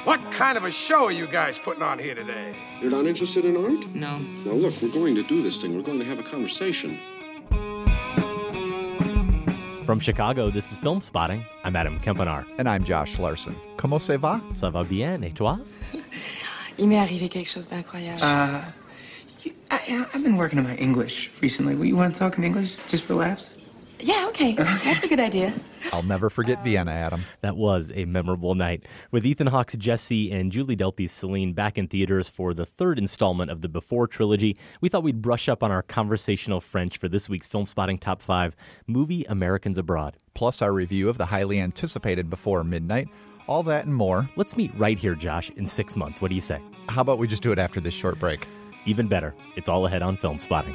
What kind of a show are you guys putting on here today? You're not interested in art? No. Now look, we're going to do this thing. We're going to have a conversation. From Chicago, this is Film Spotting. I'm Adam Kempenaar. And I'm Josh Larson. Comment ça va? Ça va bien, et toi? Il m'est arrivé quelque chose d'incroyable. I've been working on my English recently. You want to talk in English just for laughs? Yeah, okay. That's a good idea. I'll never forget Vienna, Adam. That was a memorable night. With Ethan Hawke's Jesse and Julie Delpy's Celine back in theaters for the third installment of the Before trilogy, we thought we'd brush up on our conversational French for this week's Film Spotting Top 5 Movie Americans Abroad. Plus our review of the highly anticipated Before Midnight. All that and more. Let's meet right here, Josh, in 6 months. What do you say? How about we just do it after this short break? Even better. It's all ahead on Film Spotting.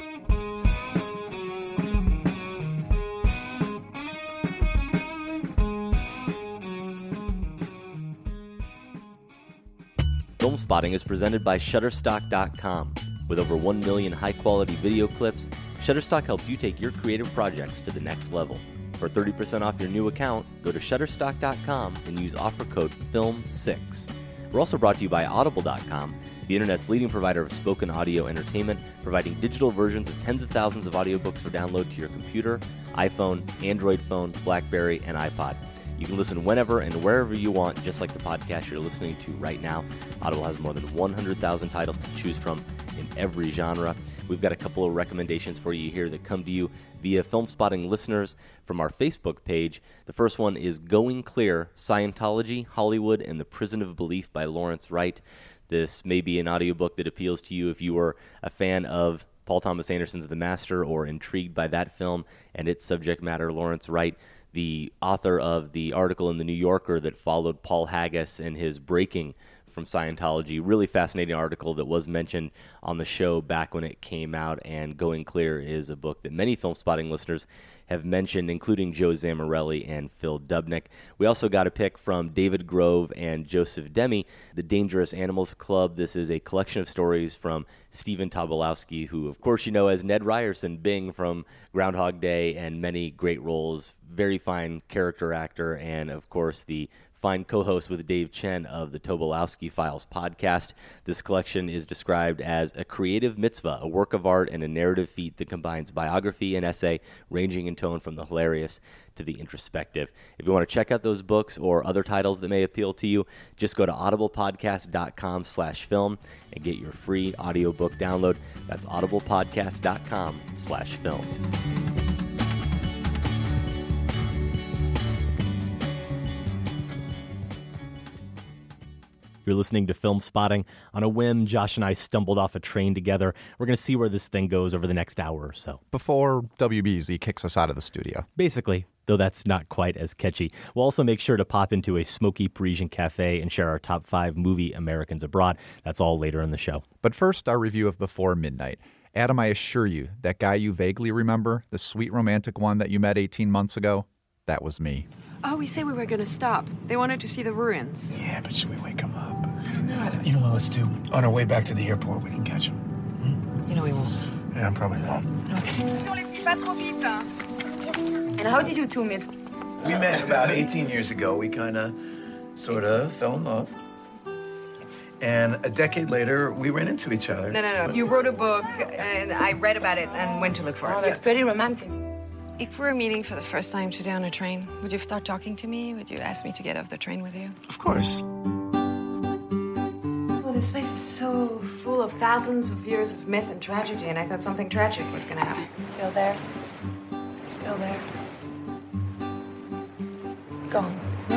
Film Spotting is presented by Shutterstock.com. With over 1 million high-quality video clips, Shutterstock helps you take your creative projects to the next level. For 30% off your new account, go to Shutterstock.com and use offer code FILM6. We're also brought to you by Audible.com, the internet's leading provider of spoken audio entertainment, providing digital versions of tens of thousands of audiobooks for download to your computer, iPhone, Android phone, BlackBerry, and iPod. You can listen whenever and wherever you want, just like the podcast you're listening to right now. Audible has more than 100,000 titles to choose from in every genre. We've got a couple of recommendations for you here that come to you via Film Spotting listeners from our Facebook page. The first one is Going Clear, Scientology, Hollywood, and the Prison of Belief by Lawrence Wright. This may be an audiobook that appeals to you if you are a fan of Paul Thomas Anderson's The Master or intrigued by that film and its subject matter. Lawrence Wright, the author of the article in The New Yorker that followed Paul Haggis and his breaking from Scientology. Really fascinating article that was mentioned on the show back when it came out, and Going Clear is a book that many Film Spotting listeners have mentioned, including Joe Zamorelli and Phil Dubnik. We also got a pick from David Grove and Joseph Demme, The Dangerous Animals Club. This is a collection of stories from Stephen Tobolowsky, who, of course, you know as Ned Ryerson Bing from Groundhog Day and many great roles. Very fine character actor, and, of course, the fine co-host with Dave Chen of the Tobolowsky Files podcast. This collection is described as a creative mitzvah, a work of art and a narrative feat that combines biography and essay, ranging in tone from the hilarious to the introspective. If you want to check out those books or other titles that may appeal to you, just go to audiblepodcast.com/film and get your free audiobook download. That's audiblepodcast.com/film. You're listening to Film Spotting. On a whim, Josh and I stumbled off a train together. We're going to see where this thing goes over the next hour or so. Before WBZ kicks us out of the studio. Basically, though that's not quite as catchy. We'll also make sure to pop into a smoky Parisian cafe and share our top 5 movie Americans abroad. That's all later in the show. But first, our review of Before Midnight. Adam, I assure you, that guy you vaguely remember, the sweet romantic one that you met 18 months ago, that was me. Oh, we said we were going to stop. They wanted to see the ruins. Yeah, but should we wake him up? I don't know. You know what, let's do? On our way back to the airport, we can catch him. You know we won't. Yeah, probably won't. And how did you two meet? We met about 18 years ago. We kind of, sort of fell in love. And a decade later, we ran into each other. No. You wrote a book, and I read about it and went to look for it. Oh, that's pretty romantic. If we were meeting for the first time today on a train, would you start talking to me? Would you ask me to get off the train with you? Of course. Well, this place is so full of thousands of years of myth and tragedy, and I thought something tragic was going to happen. Still there. Still there. Gone.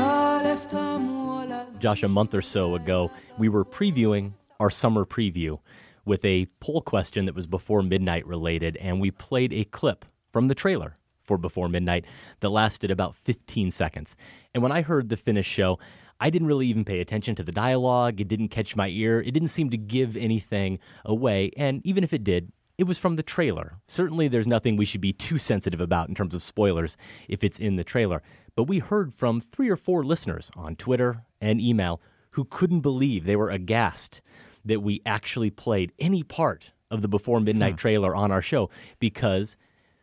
Josh, a month or so ago, we were previewing our summer preview with a poll question that was Before Midnight related, and we played a clip from the trailer for Before Midnight that lasted about 15 seconds. And when I heard the finished show, I didn't really even pay attention to the dialogue. It didn't catch my ear. It didn't seem to give anything away. And even if it did, it was from the trailer. Certainly there's nothing we should be too sensitive about in terms of spoilers if it's in the trailer. But we heard from 3 or 4 listeners on Twitter and email who couldn't believe, they were aghast that we actually played any part of the Before Midnight trailer on our show, because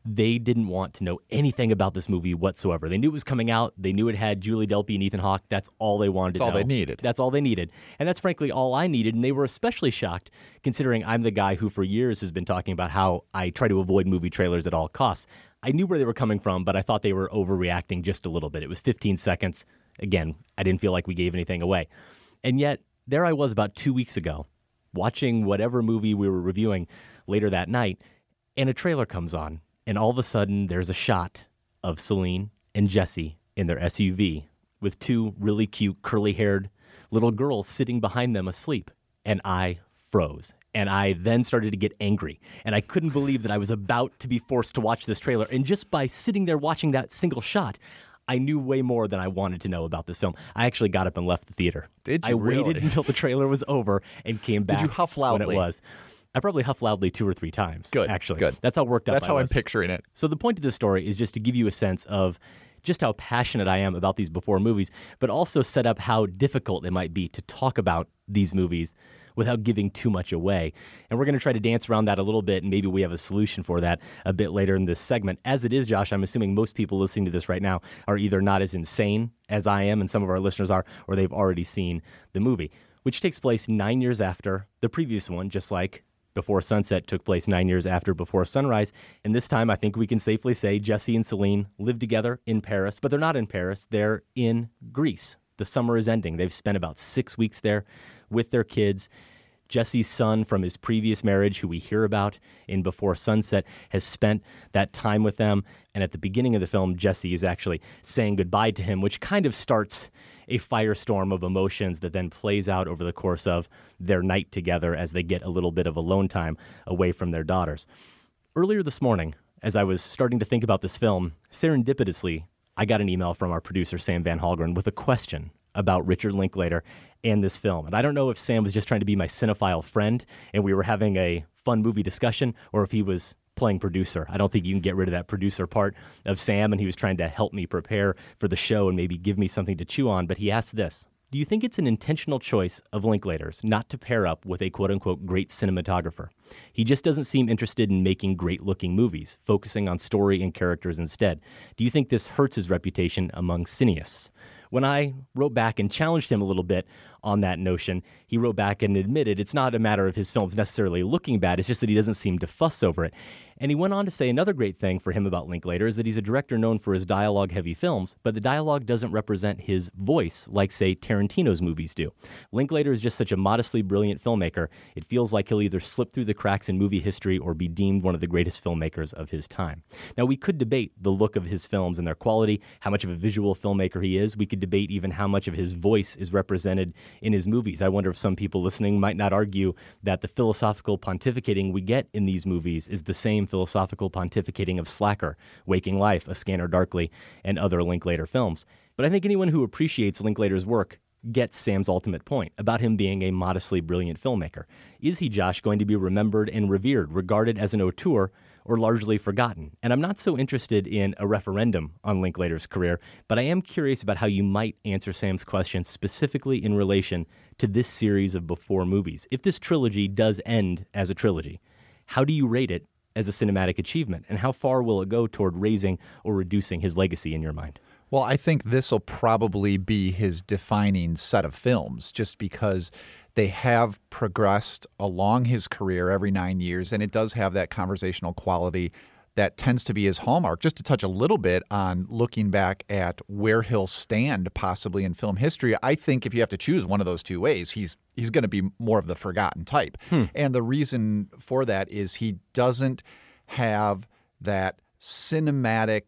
they didn't want to know anything about this movie whatsoever. They knew it was coming out. They knew it had Julie Delpy and Ethan Hawke. That's all they wanted to know. That's all they needed. That's all they needed. And that's frankly all I needed. And they were especially shocked considering I'm the guy who for years has been talking about how I try to avoid movie trailers at all costs. I knew where they were coming from, but I thought they were overreacting just a little bit. It was 15 seconds. Again, I didn't feel like we gave anything away. And yet, there I was about 2 weeks ago, watching whatever movie we were reviewing later that night, and a trailer comes on. And all of a sudden, there's a shot of Celine and Jesse in their SUV with two really cute, curly-haired little girls sitting behind them asleep. And I froze. And I then started to get angry. And I couldn't believe that I was about to be forced to watch this trailer. And just by sitting there watching that single shot, I knew way more than I wanted to know about this film. I actually got up and left the theater. Did you I really? waited until the trailer was over and came back Did you huff loudly? when it was. I probably huffed loudly 2 or 3 times. Good, actually. good. That's how worked up That's I how was. I'm picturing it. So the point of this story is just to give you a sense of just how passionate I am about these before movies, but also set up how difficult it might be to talk about these movies without giving too much away. And we're going to try to dance around that a little bit, and maybe we have a solution for that a bit later in this segment. As it is, Josh, I'm assuming most people listening to this right now are either not as insane as I am and some of our listeners are, or they've already seen the movie, which takes place 9 years after the previous one, just like Before Sunset took place 9 years after Before Sunrise. And this time, I think we can safely say Jesse and Celine live together in Paris, but they're not in Paris. They're in Greece. The summer is ending. They've spent about 6 weeks there with their kids. Jesse's son from his previous marriage, who we hear about in Before Sunset, has spent that time with them. And at the beginning of the film, Jesse is actually saying goodbye to him, which kind of starts a firestorm of emotions that then plays out over the course of their night together as they get a little bit of alone time away from their daughters. Earlier this morning, as I was starting to think about this film, serendipitously, I got an email from our producer, Sam Van Halgren, with a question about Richard Linklater and this film. And I don't know if Sam was just trying to be my cinephile friend and we were having a fun movie discussion, or if he was playing producer. I don't think you can get rid of that producer part of Sam, and he was trying to help me prepare for the show and maybe give me something to chew on. But he asked this: do you think it's an intentional choice of Linklater's not to pair up with a quote-unquote great cinematographer? He just doesn't seem interested in making great-looking movies, focusing on story and characters instead. Do you think this hurts his reputation among cineasts? When I wrote back and challenged him a little bit on that notion, he wrote back and admitted it's not a matter of his films necessarily looking bad, it's just that he doesn't seem to fuss over it. And he went on to say another great thing for him about Linklater is that he's a director known for his dialogue-heavy films, but the dialogue doesn't represent his voice like, say, Tarantino's movies do. Linklater is just such a modestly brilliant filmmaker, it feels like he'll either slip through the cracks in movie history or be deemed one of the greatest filmmakers of his time. Now, we could debate the look of his films and their quality, how much of a visual filmmaker he is. We could debate even how much of his voice is represented in his movies. I wonder if some people listening might not argue that the philosophical pontificating we get in these movies is the same philosophical pontificating of Slacker, Waking Life, A Scanner Darkly, and other Linklater films. But I think anyone who appreciates Linklater's work gets Sam's ultimate point about him being a modestly brilliant filmmaker. Is he, Josh, going to be remembered and revered, regarded as an auteur, or largely forgotten? And I'm not so interested in a referendum on Linklater's career, but I am curious about how you might answer Sam's question specifically in relation to this series of Before movies. If this trilogy does end as a trilogy, how do you rate it as a cinematic achievement, and how far will it go toward raising or reducing his legacy in your mind? Well, I think this will probably be his defining set of films, just because they have progressed along his career every 9 years, and it does have that conversational quality that tends to be his hallmark. Just to touch a little bit on looking back at where he'll stand possibly in film history, I think if you have to choose one of those two ways, he's going to be more of the forgotten type. And the reason for that is he doesn't have that cinematic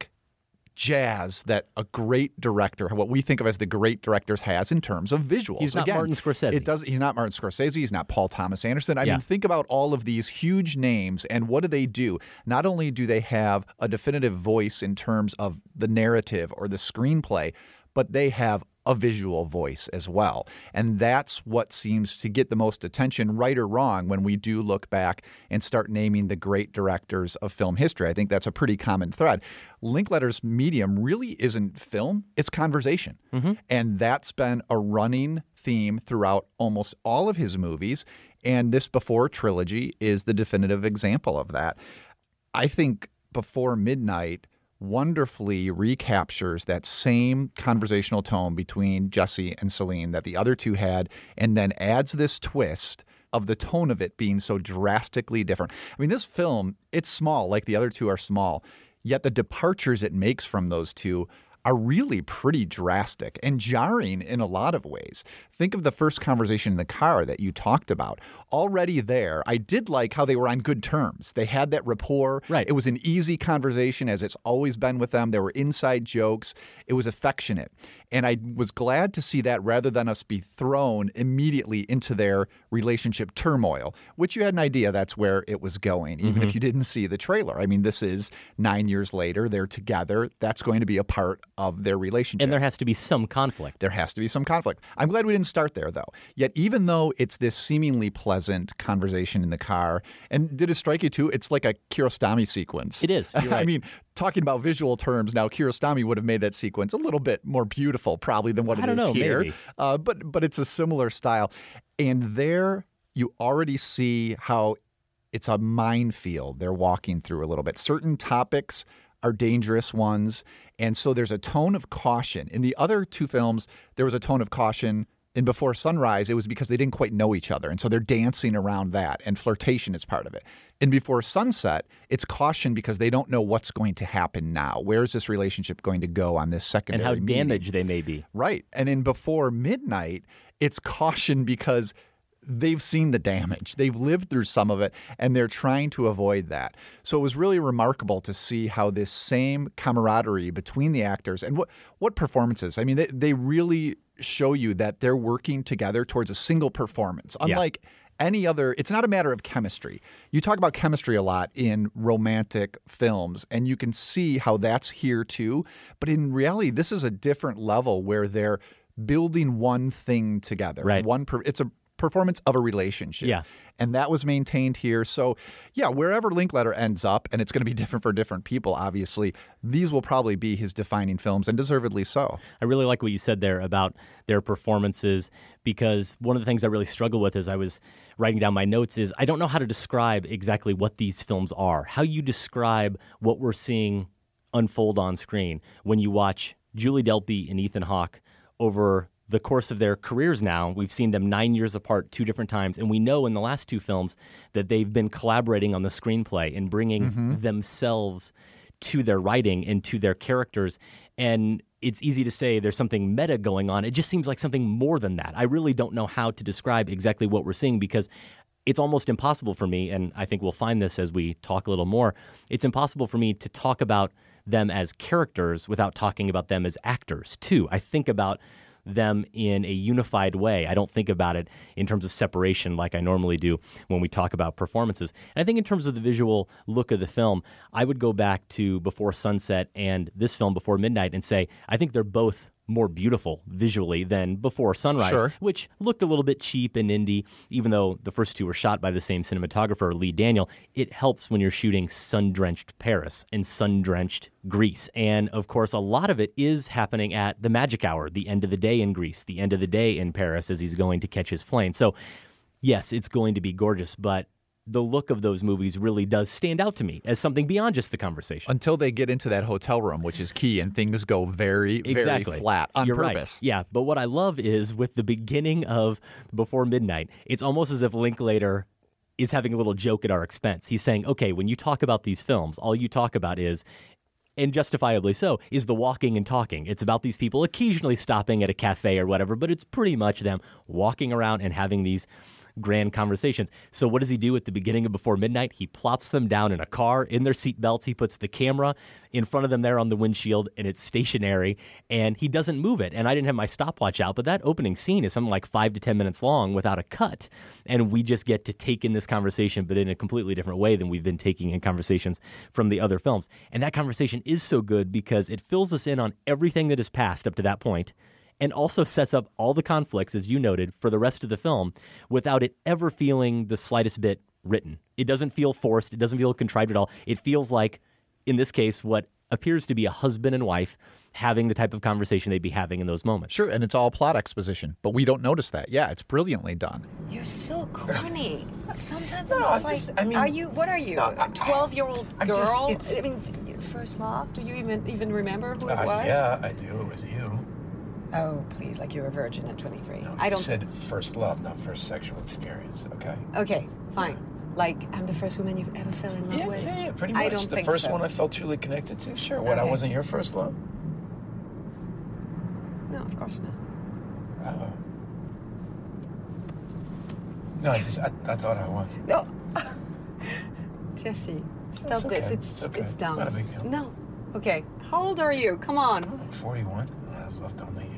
jazz that a great director, what we think of as the great directors, has in terms of visuals. He's not Martin Scorsese. He's not Martin Scorsese. He's not Paul Thomas Anderson. I mean, think about all of these huge names, and what do? Not only do they have a definitive voice in terms of the narrative or the screenplay, but they have a visual voice as well. And that's what seems to get the most attention, right or wrong, when we do look back and start naming the great directors of film history. I think that's a pretty common thread. Linklater's medium really isn't film, it's conversation. And that's been a running theme throughout almost all of his movies. And this Before trilogy is the definitive example of that. I think Before Midnight wonderfully recaptures that same conversational tone between Jesse and Celine that the other two had, and then adds this twist of the tone of it being so drastically different. I mean, this film, it's small, like the other two are small, yet the departures it makes from those two are really pretty drastic and jarring in a lot of ways. Think of the first conversation in the car that you talked about. Already there, I did like how they were on good terms. They had that rapport. Right. It was an easy conversation, as it's always been with them. There were inside jokes. It was affectionate. And I was glad to see that rather than us be thrown immediately into their relationship turmoil, which you had an idea that's where it was going, even if you didn't see the trailer. I mean, this is 9 years later. They're together. That's going to be a part of their relationship. And there has to be some conflict. There has to be some conflict. I'm glad we didn't start there, though. Yet, even though it's this seemingly pleasant conversation in the car, and did it strike you, too? It's like a Kiarostami sequence. It is. You're right. I mean, talking about visual terms now, Kiarostami would have made that sequence a little bit more beautiful, probably, than what it is here. Maybe. But it's a similar style. And there you already see how it's a minefield they're walking through a little bit. Certain topics are dangerous ones. And so there's a tone of caution. In the other two films, there was a tone of caution. In Before Sunrise, it was because they didn't quite know each other. And so they're dancing around that, and flirtation is part of it. In Before Sunset, it's caution because they don't know what's going to happen now. Where is this relationship going to go on this secondary And how meeting? damaged they may be. Right. And in Before Midnight, it's caution because they've seen the damage. They've lived through some of it, and they're trying to avoid that. So it was really remarkable to see how this same camaraderie between the actors and what performances. I mean, they really show you that they're working together towards a single performance. Unlike any other, it's not a matter of chemistry. You talk about chemistry a lot in romantic films, and you can see how that's here too. But in reality, this is a different level where they're building one thing together. Right. It's a performance of a relationship. Yeah. And that was maintained here. So, yeah, wherever Linklater ends up, and it's going to be different for different people, obviously, these will probably be his defining films, and deservedly so. I really like what you said there about their performances, because one of the things I really struggle with as I was writing down my notes is I don't know how to describe exactly what these films are. How you describe what we're seeing unfold on screen when you watch Julie Delpy and Ethan Hawke over the course of their careers now. We've seen them 9 years apart 2 different times, and we know in the last 2 films that they've been collaborating on the screenplay and bringing themselves to their writing and to their characters. And it's easy to say there's something meta going on. It just seems like something more than that. I really don't know how to describe exactly what we're seeing, because it's almost impossible for me, and I think we'll find this as we talk a little more, it's impossible for me to talk about them as characters without talking about them as actors, too. I think about them in a unified way. I don't think about it in terms of separation like I normally do when we talk about performances. And I think in terms of the visual look of the film, I would go back to Before Sunset and this film, Before Midnight, and say I think they're both more beautiful visually than Before Sunrise, which looked a little bit cheap and indie, even though the first two were shot by the same cinematographer, Lee Daniel. It helps when you're shooting sun-drenched Paris and sun-drenched Greece. And, of course, a lot of it is happening at the magic hour, the end of the day in Greece, the end of the day in Paris as he's going to catch his plane. So, yes, it's going to be gorgeous, but the look of those movies really does stand out to me as something beyond just the conversation. Until they get into that hotel room, which is key, and things go very, very flat on You're purpose. Right. Yeah, but what I love is with the beginning of Before Midnight, it's almost as if Linklater is having a little joke at our expense. He's saying, okay, when you talk about these films, all you talk about is, and justifiably so, is the walking and talking. It's about these people occasionally stopping at a cafe or whatever, but it's pretty much them walking around and having these grand conversations. So what does he do at the beginning of Before Midnight? He plops them down in a car in their seatbelts. He puts the camera in front of them there on the windshield, and it's stationary, and he doesn't move it. And I didn't have my stopwatch out, but that opening scene is something like 5 to 10 minutes long without a cut. And we just get to take in this conversation, but in a completely different way than we've been taking in conversations from the other films. And that conversation is so good because it fills us in on everything that has passed up to that point, and also sets up all the conflicts, as you noted, for the rest of the film without it ever feeling the slightest bit written. It doesn't feel forced. It doesn't feel contrived at all. It feels like, in this case, what appears to be a husband and wife having the type of conversation they'd be having in those moments. Sure, and it's all plot exposition, but we don't notice that. Yeah, it's brilliantly done. You're so corny. Sometimes No, I'm I just just- like, I mean- are you? What are you? No, A 12-year-old I'm just- girl? it's- I mean, first love. Do you even remember who it was? Yeah, I do. It was you. Oh, please, like you're a virgin at 23. No, I you don't. said first love, not first sexual experience, okay? Okay, fine. Like I'm the first woman you've ever fell in love with. Yeah, pretty much. I don't the think first so. one I felt truly connected to. Sure. What? I Okay. wasn't your first love? No, of course not. Oh. No, I thought I was. No, Jesse, stop It's this. okay. It's It's okay. It's dumb. not a big deal. No. Okay. How old are you? Come on. I'm 41. I've loved only you.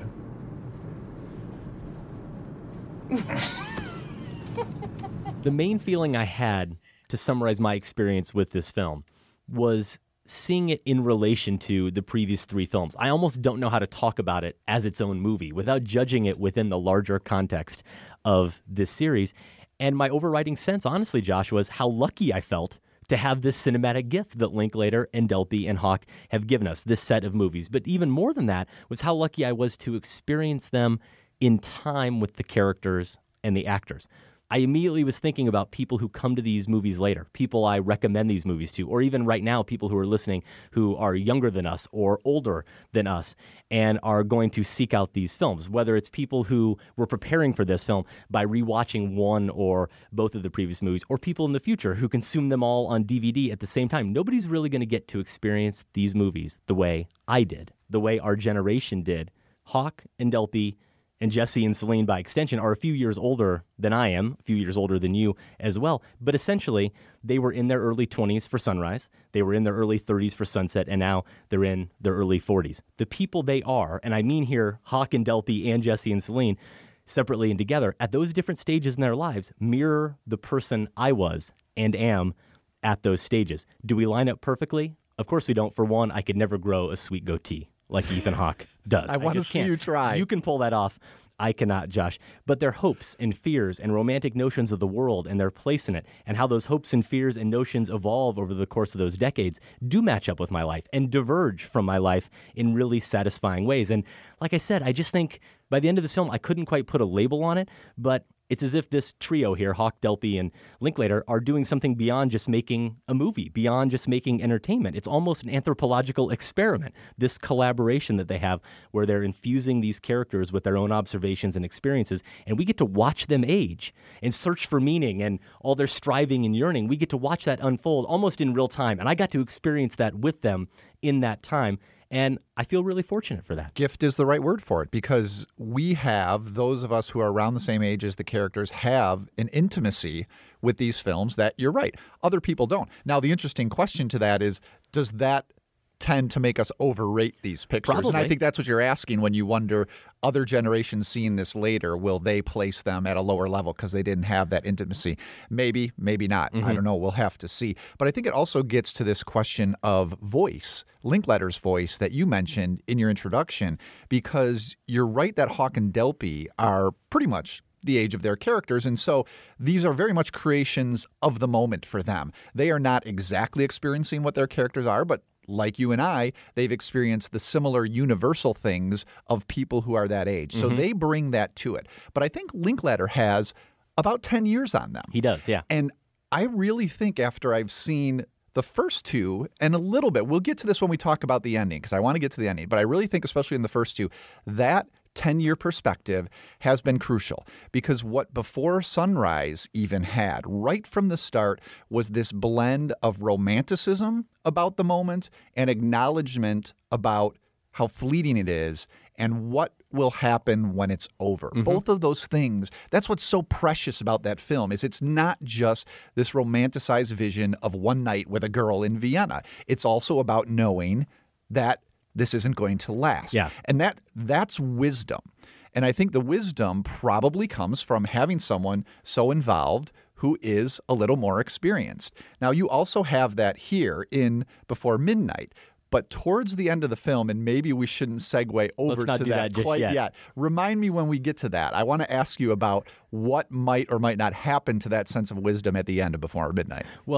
The main feeling I had, to summarize my experience with this film, was seeing it in relation to the previous three films. I almost don't know how to talk about it as its own movie without judging it within the larger context of this series. And my overriding sense, honestly, Josh, was how lucky I felt to have this cinematic gift that Linklater and Delpy and Hawke have given us, this set of movies. But even more than that was how lucky I was to experience them in time with the characters and the actors. I immediately was thinking about people who come to these movies later, people I recommend these movies to, or even right now, people who are listening who are younger than us or older than us and are going to seek out these films, whether it's people who were preparing for this film by rewatching one or both of the previous movies, or people in the future who consume them all on DVD at the same time. Nobody's really going to get to experience these movies the way I did, the way our generation did. Hawke and Delpy and Jesse and Celine, by extension, are a few years older than I am, a few years older than you as well. But essentially, they were in their early 20s for Sunrise, they were in their early 30s for Sunset, and now they're in their early 40s. The people they are, and I mean here Hawke and Delpy and Jesse and Celine, separately and together, at those different stages in their lives, mirror the person I was and am at those stages. Do we line up perfectly? Of course we don't. For one, I could never grow a sweet goatee like Ethan Hawke does. I want to just see can't. you try. You can pull that off. I cannot, Josh. But their hopes and fears and romantic notions of the world and their place in it, and how those hopes and fears and notions evolve over the course of those decades, do match up with my life and diverge from my life in really satisfying ways. And like I said, I just think by the end of this film, I couldn't quite put a label on it, but it's as if this trio here, Hawke, Delpy, and Linklater, are doing something beyond just making a movie, beyond just making entertainment. It's almost an anthropological experiment, this collaboration that they have where they're infusing these characters with their own observations and experiences, and we get to watch them age and search for meaning and all their striving and yearning. We get to watch that unfold almost in real time, and I got to experience that with them in that time. And I feel really fortunate for that. Gift is the right word for it, because we have, those of us who are around the same age as the characters, have an intimacy with these films that, you're right, other people don't. Now, the interesting question to that is, does that tend to make us overrate these pictures? Probably. And I think that's what you're asking when you wonder, other generations seeing this later, will they place them at a lower level because they didn't have that intimacy? Maybe, maybe not. I don't know. We'll have to see. But I think it also gets to this question of voice, Linklater's voice that you mentioned in your introduction, because you're right that Hawke and Delpy are pretty much the age of their characters. And so these are very much creations of the moment for them. They are not exactly experiencing what their characters are, but like you and I, they've experienced the similar universal things of people who are that age. So they bring that to it. But I think Linklater has about 10 years on them. He does, yeah. And I really think after I've seen the first two and a little bit, we'll get to this when we talk about the ending, because I want to get to the ending, but I really think, especially in the first two, that 10-year perspective has been crucial, because what Before Sunrise even had right from the start was this blend of romanticism about the moment and acknowledgement about how fleeting it is and what will happen when it's over. Both of those things, that's what's so precious about that film, is it's not just this romanticized vision of one night with a girl in Vienna. It's also about knowing that this isn't going to last. Yeah. And that's wisdom. And I think the wisdom probably comes from having someone so involved who is a little more experienced. Now, you also have that here in Before Midnight. But towards the end of the film, and maybe we shouldn't segue over Let's not to do that just quite yet. yet. Remind me when we get to that. I want to ask you about what might or might not happen to that sense of wisdom at the end of Before Midnight. Well,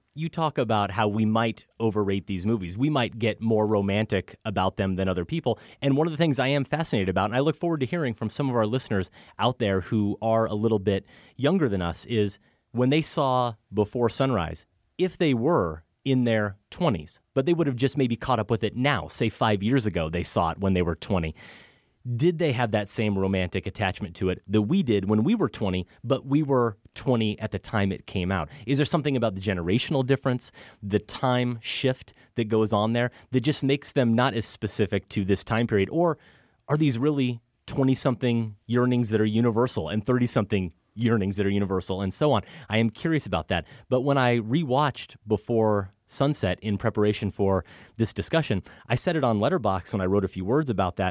you talk about how we might overrate these movies. We might get more romantic about them than other people. And one of the things I am fascinated about, and I look forward to hearing from some of our listeners out there who are a little bit younger than us, is when they saw Before Sunrise, if they were in their 20s, but they would have just maybe caught up with it now, say 5 years ago they saw it when they were 20. Did they have that same romantic attachment to it that we did when we were 20, but we were 20 at the time it came out? Is there something about the generational difference, the time shift that goes on there that just makes them not as specific to this time period? Or are these really 20-something yearnings that are universal and 30-something yearnings that are universal and so on? I am curious about that. But when I rewatched Before Sunset in preparation for this discussion, I said it on Letterboxd when I wrote a few words about that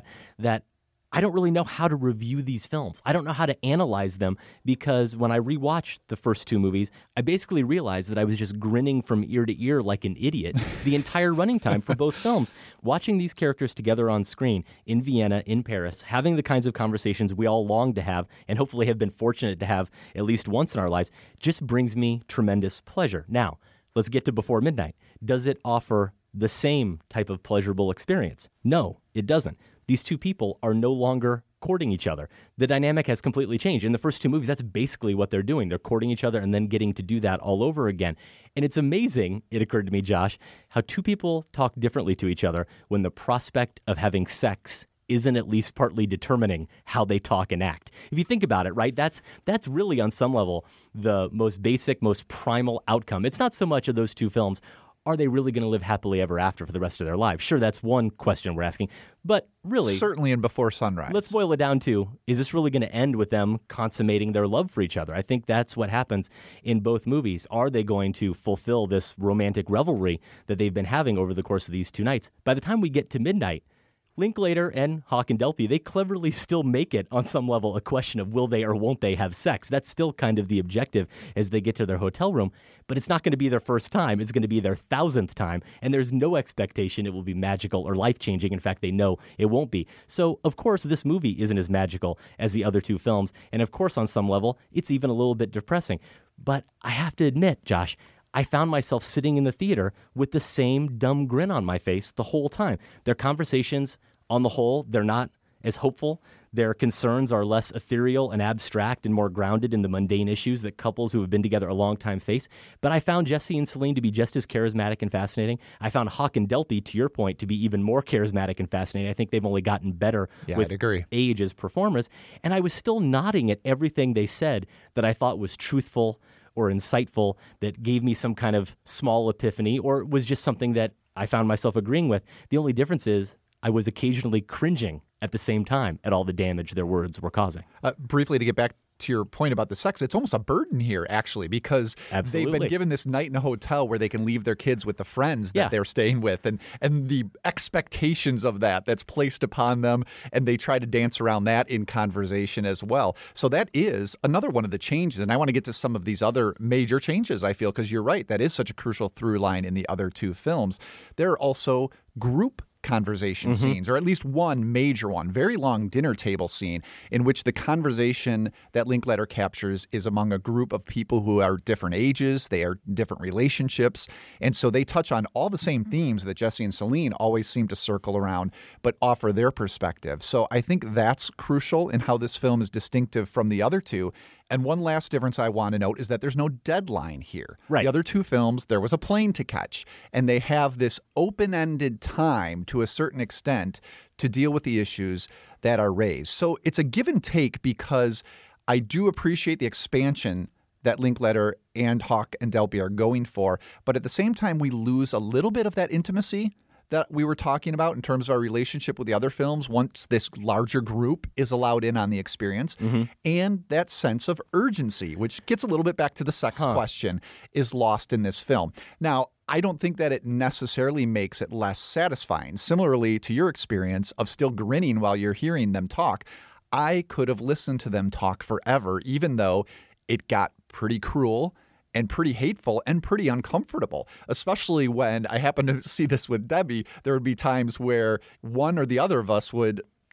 I don't really know how to review these films. I don't know how to analyze them, because when I rewatched the first two movies, I basically realized that I was just grinning from ear to ear like an idiot the entire running time for both films. Watching these characters together on screen in Vienna, in Paris, having the kinds of conversations we all long to have and hopefully have been fortunate to have at least once in our lives just brings me tremendous pleasure. Now, let's get to Before Midnight. Does it offer the same type of pleasurable experience? No, it doesn't. These two people are no longer courting each other. The dynamic has completely changed. In the first two movies, that's basically what they're doing. They're courting each other and then getting to do that all over again. And it's amazing, it occurred to me, Josh, how two people talk differently to each other when the prospect of having sex isn't at least partly determining how they talk and act. If you think about it, right, that's really on some level the most basic, most primal outcome. It's not so much of those two films, are they really going to live happily ever after for the rest of their lives? Sure, that's one question we're asking. But really, certainly in Before Sunrise, let's boil it down to, is this really going to end with them consummating their love for each other? I think that's what happens in both movies. Are they going to fulfill this romantic revelry that they've been having over the course of these two nights? By the time we get to midnight, Linklater and Hawke and Delpy, they cleverly still make it, on some level, a question of will they or won't they have sex. That's still kind of the objective as they get to their hotel room. But it's not going to be their first time. It's going to be their 1,000th time. And there's no expectation it will be magical or life-changing. In fact, they know it won't be. So, of course, this movie isn't as magical as the other two films. And, of course, on some level, it's even a little bit depressing. But I have to admit, Josh, I found myself sitting in the theater with the same dumb grin on my face the whole time. Their conversations, on the whole, they're not as hopeful. Their concerns are less ethereal and abstract and more grounded in the mundane issues that couples who have been together a long time face. But I found Jesse and Celine to be just as charismatic and fascinating. I found Hawke and Delpy, to your point, to be even more charismatic and fascinating. I think they've only gotten better with age as performers. And I was still nodding at everything they said that I thought was truthful or insightful, that gave me some kind of small epiphany, or was just something that I found myself agreeing with. The only difference is I was occasionally cringing at the same time at all the damage their words were causing. Briefly, to get back to your point about the sex, it's almost a burden here, actually, because they've been given this night in a hotel where they can leave their kids with the friends that they're staying with, and the expectations of that's placed upon them, and they try to dance around that in conversation as well. So that is another one of the changes, and I want to get to some of these other major changes, I feel, because you're right, that is such a crucial through line in the other two films. There are also group conversation scenes, or at least one major one, very long dinner table scene in which the conversation that Linklater captures is among a group of people who are different ages, they are different relationships, and so they touch on all the same themes that Jesse and Celine always seem to circle around, but offer their perspective. So I think that's crucial in how this film is distinctive from the other two. And one last difference I want to note is that there's no deadline here. Right. The other two films, there was a plane to catch, and they have this open-ended time to a certain extent to deal with the issues that are raised. So it's a give and take, because I do appreciate the expansion that Linklater and Hawke and Delpy are going for, but at the same time, we lose a little bit of that intimacy that we were talking about in terms of our relationship with the other films once this larger group is allowed in on the experience. And that sense of urgency, which gets a little bit back to the sex question, is lost in this film. Now, I don't think that it necessarily makes it less satisfying. Similarly to your experience of still grinning while you're hearing them talk, I could have listened to them talk forever, even though it got pretty cruel and pretty hateful and pretty uncomfortable, especially when I happen to see this with Debbie. There would be times where one or the other of us would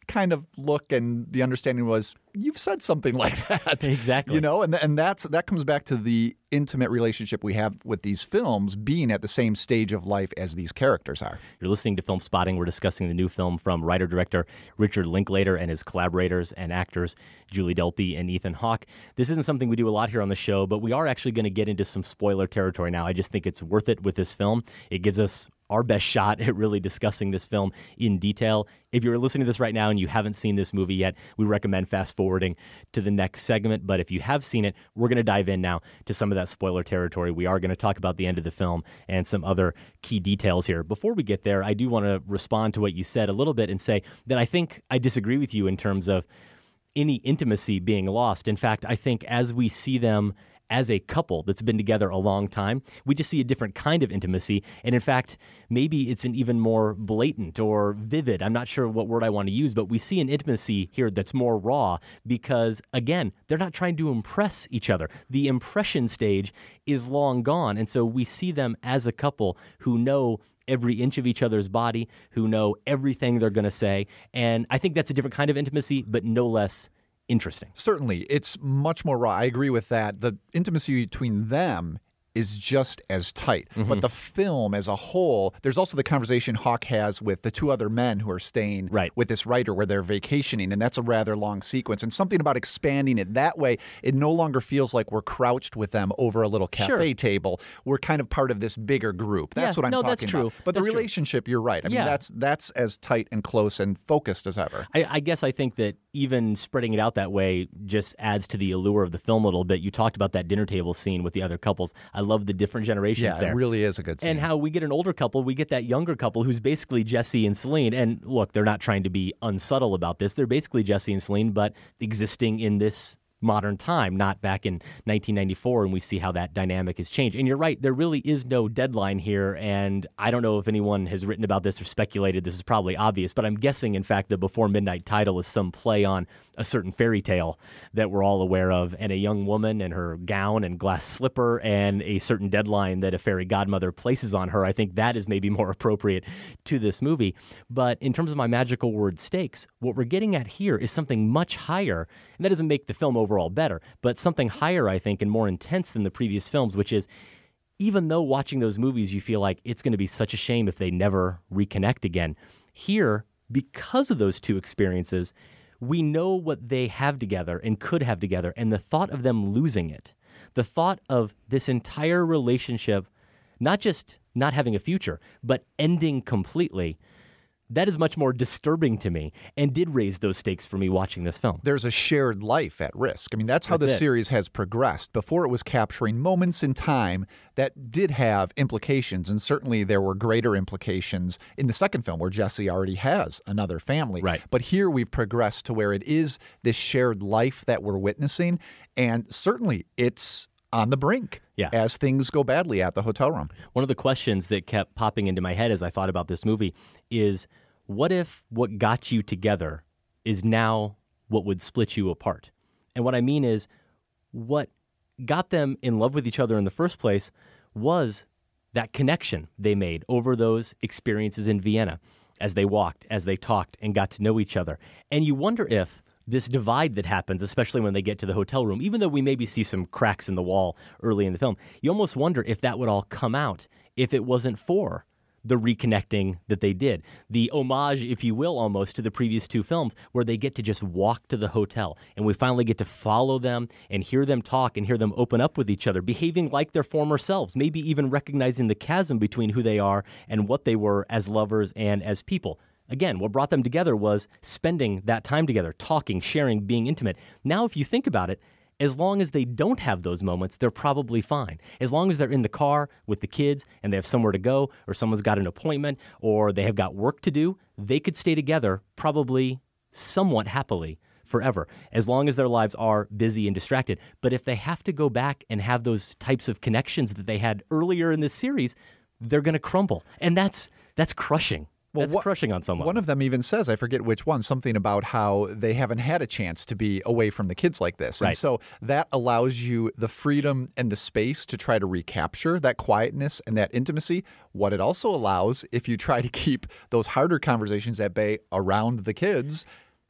kind of look, and the understanding was, you've said something like that. Exactly. You know, and that comes back to the intimate relationship we have with these films being at the same stage of life as these characters are. You're listening to Film Spotting. We're discussing the new film from writer-director Richard Linklater and his collaborators and actors Julie Delpy and Ethan Hawke. This isn't something we do a lot here on the show, but we are actually going to get into some spoiler territory now. I just think it's worth it with this film. It gives us our best shot at really discussing this film in detail. If you're listening to this right now and you haven't seen this movie yet, we recommend fast forwarding to the next segment. But if you have seen it, we're going to dive in now to some of that spoiler territory. We are going to talk about the end of the film and some other key details here. Before we get there, I do want to respond to what you said a little bit and say that I think I disagree with you in terms of any intimacy being lost. In fact, I think as we see them as a couple that's been together a long time, we just see a different kind of intimacy. And in fact, maybe it's an even more blatant or vivid. I'm not sure what word I want to use, but we see an intimacy here that's more raw because, again, they're not trying to impress each other. The impression stage is long gone. And so we see them as a couple who know every inch of each other's body, who know everything they're going to say. And I think that's a different kind of intimacy, but no less interesting. Certainly. It's much more raw. I agree with that. The intimacy between them is just as tight. Mm-hmm. But the film as a whole, there's also the conversation Hawke has with the two other men who are staying with this writer where they're vacationing, and that's a rather long sequence. And something about expanding it that way, it no longer feels like we're crouched with them over a little cafe table. We're kind of part of this bigger group. That's what I'm talking that's true. about. But that's the relationship, you're right. I mean, that's as tight and close and focused as ever. I guess I think that even spreading it out that way just adds to the allure of the film a little bit. You talked about that dinner table scene with the other couples. I love the different generations there. Yeah, it really is a good scene. And how we get an older couple, we get that younger couple who's basically Jesse and Celine. And look, they're not trying to be unsubtle about this. They're basically Jesse and Celine, but existing in this modern time, not back in 1994, and we see how that dynamic has changed. And you're right, there really is no deadline here, and I don't know if anyone has written about this or speculated. This is probably obvious, but I'm guessing, in fact, the Before Midnight title is some play on a certain fairy tale that we're all aware of, and a young woman and her gown and glass slipper and a certain deadline that a fairy godmother places on her. I think that is maybe more appropriate to this movie. But in terms of my magical word stakes, what we're getting at here is something much higher, and that doesn't make the film overall better, but something higher, I think, and more intense than the previous films, which is even though watching those movies you feel like it's going to be such a shame if they never reconnect again, here, because of those two experiences, we know what they have together and could have together, and the thought of them losing it, the thought of this entire relationship not just not having a future, but ending completely, that is much more disturbing to me and did raise those stakes for me watching this film. There's a shared life at risk. I mean, that's how the series has progressed. Before, it was capturing moments in time that did have implications, and certainly there were greater implications in the second film where Jesse already has another family. Right. But here we've progressed to where it is this shared life that we're witnessing, and certainly it's on the brink as things go badly at the hotel room. One of the questions that kept popping into my head as I thought about this movie is, what if what got you together is now what would split you apart? And what I mean is, what got them in love with each other in the first place was that connection they made over those experiences in Vienna as they walked, as they talked, and got to know each other. And you wonder if this divide that happens, especially when they get to the hotel room, even though we maybe see some cracks in the wall early in the film, you almost wonder if that would all come out if it wasn't for the reconnecting that they did. The homage, if you will, almost to the previous two films, where they get to just walk to the hotel and we finally get to follow them and hear them talk and hear them open up with each other, behaving like their former selves, maybe even recognizing the chasm between who they are and what they were as lovers and as people. Again, what brought them together was spending that time together, talking, sharing, being intimate. Now, if you think about it, as long as they don't have those moments, they're probably fine. As long as they're in the car with the kids and they have somewhere to go, or someone's got an appointment, or they have got work to do, they could stay together probably somewhat happily forever, as long as their lives are busy and distracted. But if they have to go back and have those types of connections that they had earlier in this series, they're going to crumble. And that's crushing. That's crushing on someone. One of them even says, I forget which one, something about how they haven't had a chance to be away from the kids like this. Right. And so that allows you the freedom and the space to try to recapture that quietness and that intimacy. What it also allows, if you try to keep those harder conversations at bay around the kids,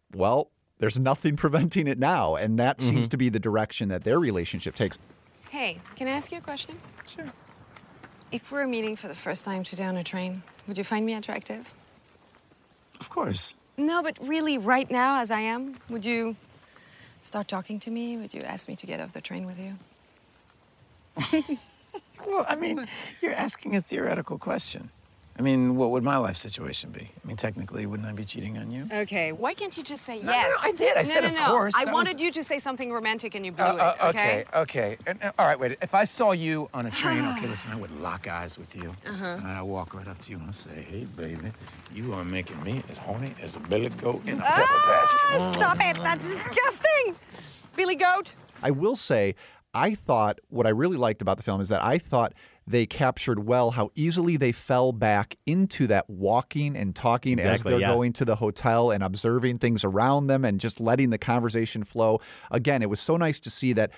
well, there's nothing preventing it now. And that seems to be the direction that their relationship takes. Hey, can I ask you a question? Sure. If we're meeting for the first time today on a train, would you find me attractive? Of course. No, but really, right now, as I am, would you start talking to me? Would you ask me to get off the train with you? Well, I mean, you're asking a theoretical question. I mean, what would my life situation be? I mean, technically, wouldn't I be cheating on you? Okay, why can't you just say No, yes? no, I did. I said, of course. I That wanted was- you to say something romantic and you blew it, okay? Okay. All right, wait. If I saw you on a train, okay, listen, I would lock eyes with you. And I'd walk right up to you and I'd say, hey, baby, you are making me as horny as a billy goat in a pepper patch. Stop it! That's disgusting! Billy Goat? I will say, I thought what I really liked about the film is that I thought they captured well how easily they fell back into that walking and talking as they're going to the hotel and observing things around them and just letting the conversation flow. Again, it was so nice to see that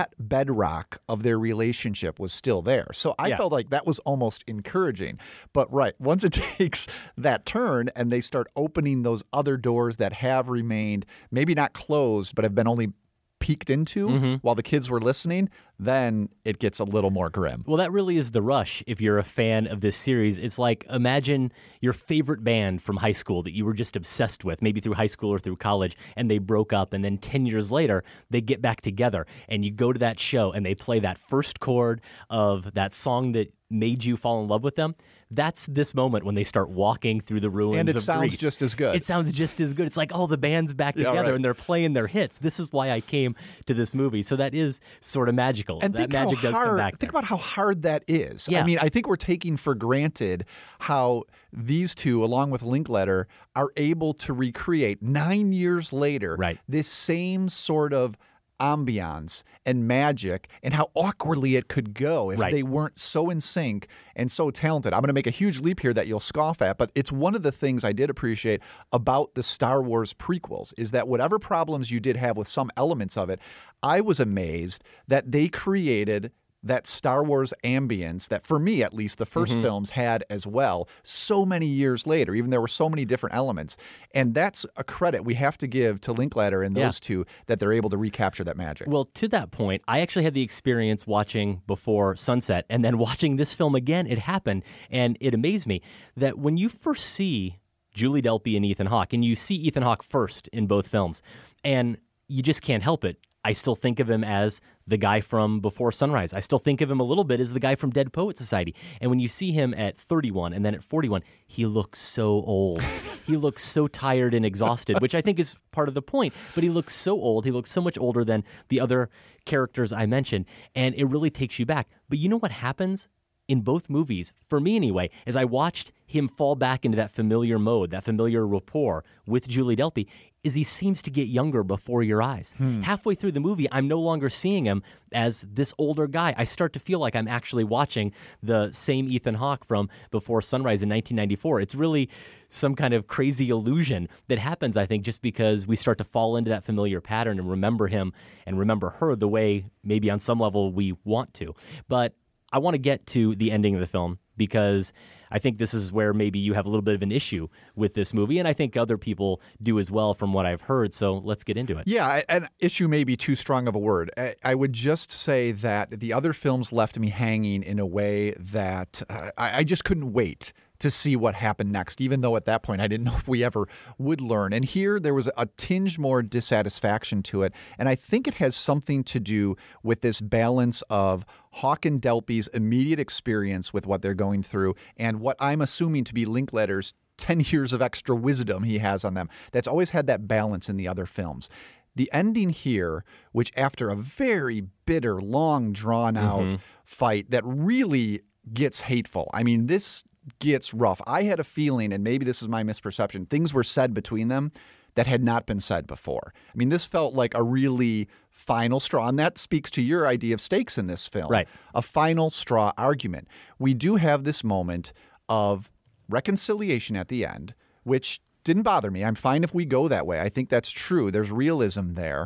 bedrock of their relationship was still there. So I felt like that was almost encouraging. But once it takes that turn and they start opening those other doors that have remained maybe not closed but have been only peeked into while the kids were listening, then it gets a little more grim. Well, that really is the rush if you're a fan of this series. It's like, imagine your favorite band from high school that you were just obsessed with, maybe through high school or through college, and they broke up, and then 10 years later, they get back together, and you go to that show, and they play that first chord of that song that made you fall in love with them. That's this moment when they start walking through the ruins of Greece. And it sounds just as good. It sounds just as good. It's like, oh, the band's back together and they're playing their hits. This is why I came to this movie. So that is sort of magical. And that magic does come back. Think about how hard that is. Yeah. I mean, I think we're taking for granted how these two, along with Linkletter, are able to recreate 9 years later this same sort of ambiance and magic, and how awkwardly it could go if they weren't so in sync and so talented. I'm going to make a huge leap here that you'll scoff at, but it's one of the things I did appreciate about the Star Wars prequels is that whatever problems you did have with some elements of it, I was amazed that they created that Star Wars ambience that, for me at least, the first films had as well so many years later, even there were so many different elements. And that's a credit we have to give to Linkletter and those two that they're able to recapture that magic. Well, to that point, I actually had the experience watching Before Sunset and then watching this film again. It happened, and it amazed me that when you first see Julie Delpy and Ethan Hawke, and you see Ethan Hawke first in both films, and you just can't help it. I still think of him as the guy from Before Sunrise. I still think of him a little bit as the guy from Dead Poet Society. And when you see him at 31 and then at 41, he looks so old. He looks so tired and exhausted, which I think is part of the point. But he looks so old. He looks so much older than the other characters I mentioned. And it really takes you back. But you know what happens in both movies, for me anyway, as I watched him fall back into that familiar mode, that familiar rapport with Julie Delpy, is he seems to get younger before your eyes. Halfway through the movie, I'm no longer seeing him as this older guy. I start to feel like I'm actually watching the same Ethan Hawke from Before Sunrise in 1994. It's really some kind of crazy illusion that happens, I think, just because we start to fall into that familiar pattern and remember him and remember her the way maybe on some level we want to. But I want to get to the ending of the film because I think this is where maybe you have a little bit of an issue with this movie, and I think other people do as well from what I've heard, so let's get into it. Yeah, an issue may be too strong of a word. I would just say that the other films left me hanging in a way that I just couldn't wait to see what happened next, even though at that point I didn't know if we ever would learn. And here there was a tinge more dissatisfaction to it, and I think it has something to do with this balance of Hawke and Delpy's immediate experience with what they're going through and what I'm assuming to be Linkletter's 10 years of extra wisdom he has on them. That's always had that balance in the other films. The ending here, which after a very bitter, long, drawn-out fight that really gets hateful. I mean, this gets rough. I had a feeling, and maybe this is my misperception, things were said between them that had not been said before. I mean, this felt like a really final straw, and that speaks to your idea of stakes in this film. Right. A final straw argument. We do have this moment of reconciliation at the end, which didn't bother me. I'm fine if we go that way. I think that's true. There's realism there.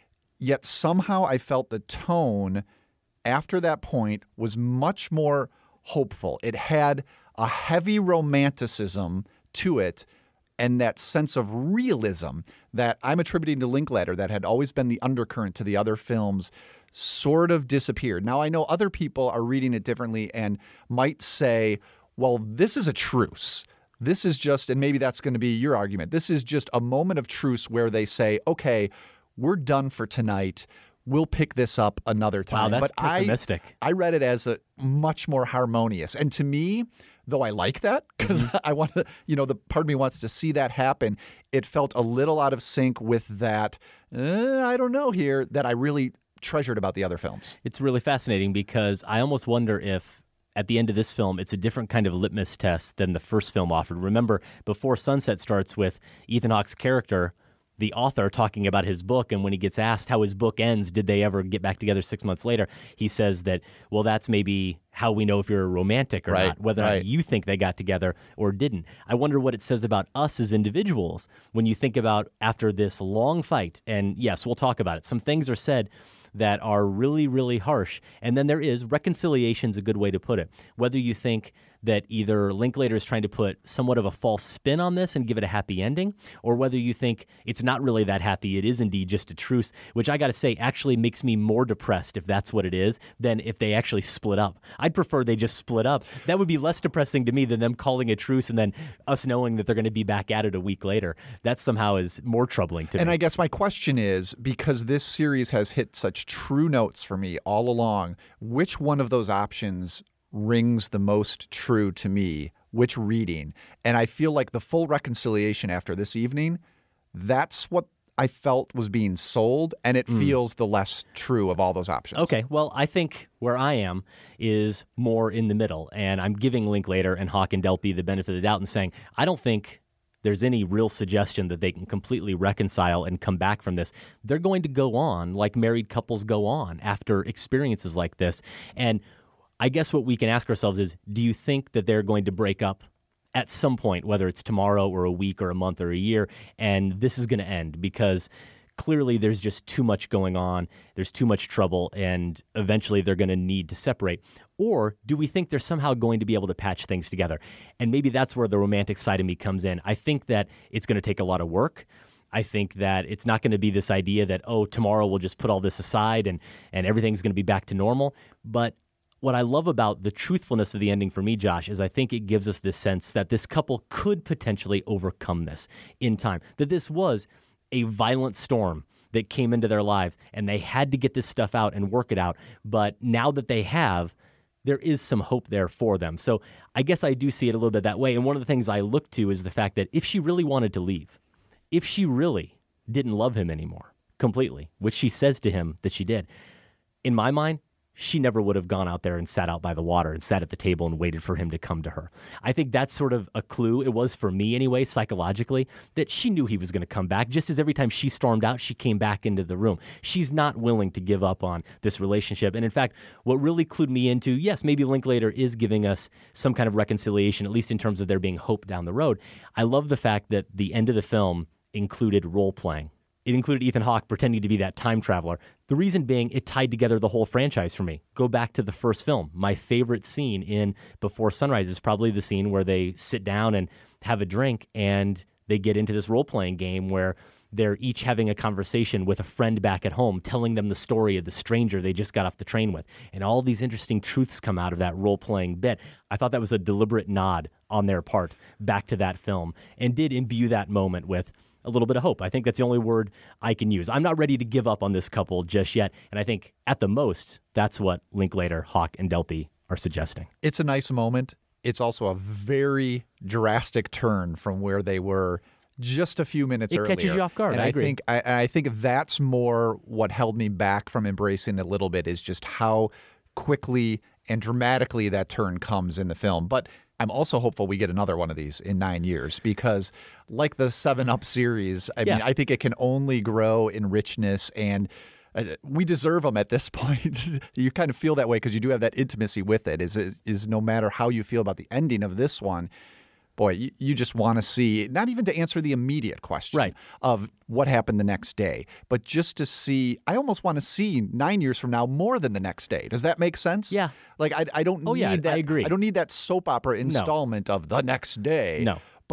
Yet somehow I felt the tone after that point was much more hopeful. It had a heavy romanticism to it and that sense of realism that I'm attributing to Linklater that had always been the undercurrent to the other films sort of disappeared. Now, I know other people are reading it differently and might say, well, this is a truce. This is just, and maybe that's going to be your argument, this is just a moment of truce where they say, okay, we're done for tonight. We'll pick this up another time. Wow, that's pessimistic. I read it as a much more harmonious. And to me, though I like that, because I want to, the part of me wants to see that happen, it felt a little out of sync with that, I don't know here, that I really treasured about the other films. It's really fascinating because I almost wonder if at the end of this film, it's a different kind of litmus test than the first film offered. Remember, Before Sunset starts with Ethan Hawke's character, the author, talking about his book, and when he gets asked how his book ends, did they ever get back together 6 months later, he says that, well, that's maybe how we know if you're a romantic or not, whether or not you think they got together or didn't. I wonder what it says about us as individuals when you think about after this long fight, and yes, we'll talk about it. Some things are said that are really, really harsh. And then there is reconciliation's a good way to put it. Whether you think that either Linklater is trying to put somewhat of a false spin on this and give it a happy ending, or whether you think it's not really that happy, it is indeed just a truce, which I got to say actually makes me more depressed if that's what it is than if they actually split up. I'd prefer they just split up. That would be less depressing to me than them calling a truce and then us knowing that they're going to be back at it a week later. That somehow is more troubling to me. And I guess my question is, because this series has hit such true notes for me all along, which one of those options rings the most true to me, which reading? And I feel like the full reconciliation after this evening, that's what I felt was being sold, and it feels the less true of all those options. Okay, well, I think where I am is more in the middle, and I'm giving Linklater and Hawke and Delpy the benefit of the doubt and saying, I don't think there's any real suggestion that they can completely reconcile and come back from this. They're going to go on like married couples go on after experiences like this. And I guess what we can ask ourselves is, do you think that they're going to break up at some point, whether it's tomorrow or a week or a month or a year, and this is going to end? Because clearly there's just too much going on, there's too much trouble, and eventually they're going to need to separate. Or do we think they're somehow going to be able to patch things together? And maybe that's where the romantic side of me comes in. I think that it's going to take a lot of work. I think that it's not going to be this idea that, oh, tomorrow we'll just put all this aside and everything's going to be back to normal. But what I love about the truthfulness of the ending for me, Josh, is I think it gives us this sense that this couple could potentially overcome this in time, that this was a violent storm that came into their lives and they had to get this stuff out and work it out. But now that they have, there is some hope there for them. So I guess I do see it a little bit that way. And one of the things I look to is the fact that if she really wanted to leave, if she really didn't love him anymore completely, which she says to him that she did, in my mind, she never would have gone out there and sat out by the water and sat at the table and waited for him to come to her. I think that's sort of a clue. It was for me anyway, psychologically, that she knew he was going to come back. Just as every time she stormed out, she came back into the room. She's not willing to give up on this relationship. And in fact, what really clued me into, yes, maybe Linklater is giving us some kind of reconciliation, at least in terms of there being hope down the road. I love the fact that the end of the film included role-playing. It included Ethan Hawke pretending to be that time traveler. The reason being, it tied together the whole franchise for me. Go back to the first film. My favorite scene in Before Sunrise is probably the scene where they sit down and have a drink and they get into this role-playing game where they're each having a conversation with a friend back at home, telling them the story of the stranger they just got off the train with. And all these interesting truths come out of that role-playing bit. I thought that was a deliberate nod on their part back to that film and did imbue that moment with a little bit of hope. I think that's the only word I can use. I'm not ready to give up on this couple just yet. And I think at the most, that's what Linklater, Hawke, and Delpy are suggesting. It's a nice moment. It's also a very drastic turn from where they were just a few minutes earlier. It catches you off guard. And I agree. I think that's more what held me back from embracing it a little bit, is just how quickly and dramatically that turn comes in the film. But I'm also hopeful we get another one of these in 9 years, because like the 7-Up series, I mean, I think it can only grow in richness, and we deserve them at this point. You kind of feel that way because you do have that intimacy with it. Is no matter how you feel about the ending of this one, boy, you just want to see, not even to answer the immediate question of what happened the next day, but just to see, I almost want to see 9 years from now more than the next day. Does that make sense? Yeah. Like, I don't need that. I agree. I don't need that soap opera installment of the next day. No. But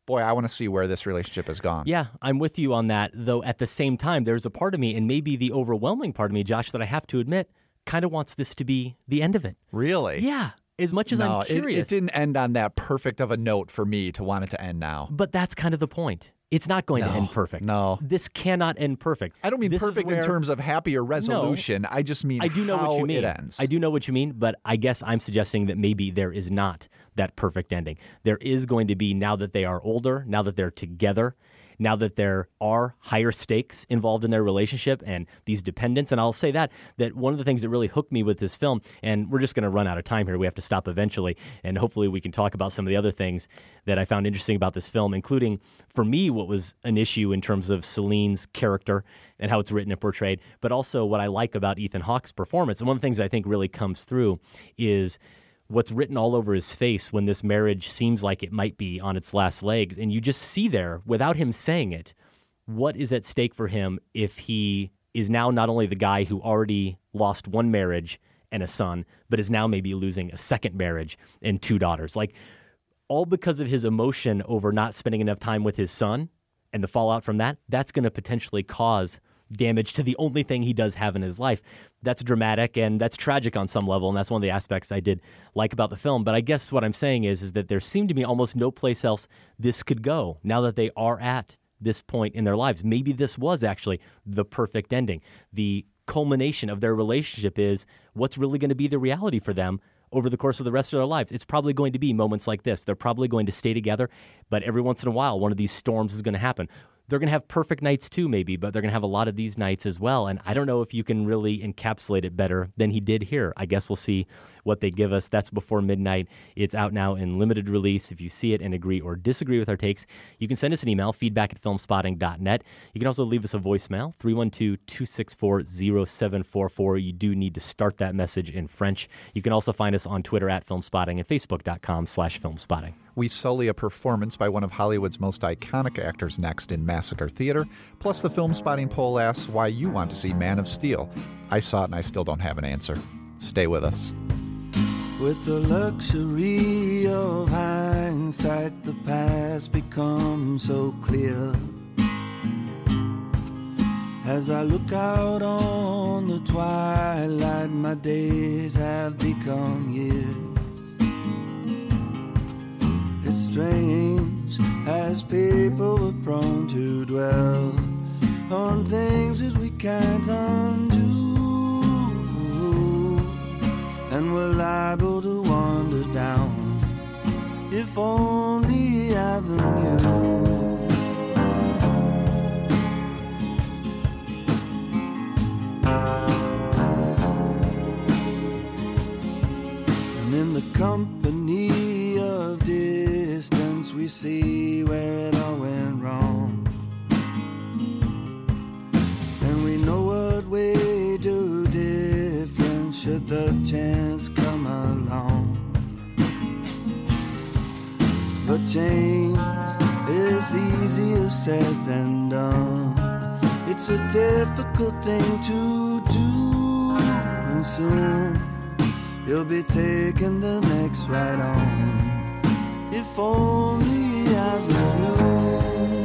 boy, I want to see where this relationship has gone. Yeah, I'm with you on that. Though at the same time, there's a part of me, and maybe the overwhelming part of me, Josh, that I have to admit, kind of wants this to be the end of it. Really? Yeah. As much as I'm curious. It didn't end on that perfect of a note for me to want it to end now. But that's kind of the point. It's not going to end perfect. No. This cannot end perfect. I don't mean perfect in terms of happy or resolution. I just mean I do know what you mean. It ends. I do know what you mean, but I guess I'm suggesting that maybe there is not that perfect ending. There is going to be, now that they are older, now that they're together, now that there are higher stakes involved in their relationship and these dependents. And I'll say that one of the things that really hooked me with this film, and we're just going to run out of time here. We have to stop eventually. And hopefully we can talk about some of the other things that I found interesting about this film, including, for me, what was an issue in terms of Celine's character and how it's written and portrayed, but also what I like about Ethan Hawke's performance. And one of the things I think really comes through is what's written all over his face when this marriage seems like it might be on its last legs. And you just see there, without him saying it, what is at stake for him if he is now not only the guy who already lost one marriage and a son, but is now maybe losing a second marriage and 2 daughters. Like, all because of his emotion over not spending enough time with his son and the fallout from that, that's going to potentially cause damage to the only thing he does have in his life. That's dramatic and that's tragic on some level, and that's one of the aspects I did like about the film. But I guess what I'm saying is that there seemed to be almost no place else this could go now that they are at this point in their lives. Maybe this was actually the perfect ending. The culmination of their relationship is what's really going to be the reality for them over the course of the rest of their lives. It's probably going to be moments like this. They're probably going to stay together, but every once in a while, one of these storms is going to happen. They're going to have perfect nights too, maybe, but they're going to have a lot of these nights as well. And I don't know if you can really encapsulate it better than he did here. I guess we'll see what they give us. That's Before Midnight. It's out now in limited release. If you see it and agree or disagree with our takes, you can send us an email, feedback@filmspotting.net. You can also leave us a voicemail, 312-264-0744. You do need to start that message in French. You can also find us on Twitter @filmspotting and facebook.com/filmspotting. We sully a performance by one of Hollywood's most iconic actors next in Massacre Theater. Plus, the Film Spotting poll asks why you want to see Man of Steel. I saw it and I still don't have an answer. Stay with us. With the luxury of hindsight, the past becomes so clear. As I look out on the twilight, my days have become years. It's strange as people were prone to dwell on things that we can't undo, and we're liable to wander down if only avenue. And in the company of distance, we see where it all went wrong, and we know what we do different should the chance come along. But change is easier said than done. It's a difficult thing to do, and soon you'll be taking the next ride on, if only I knew.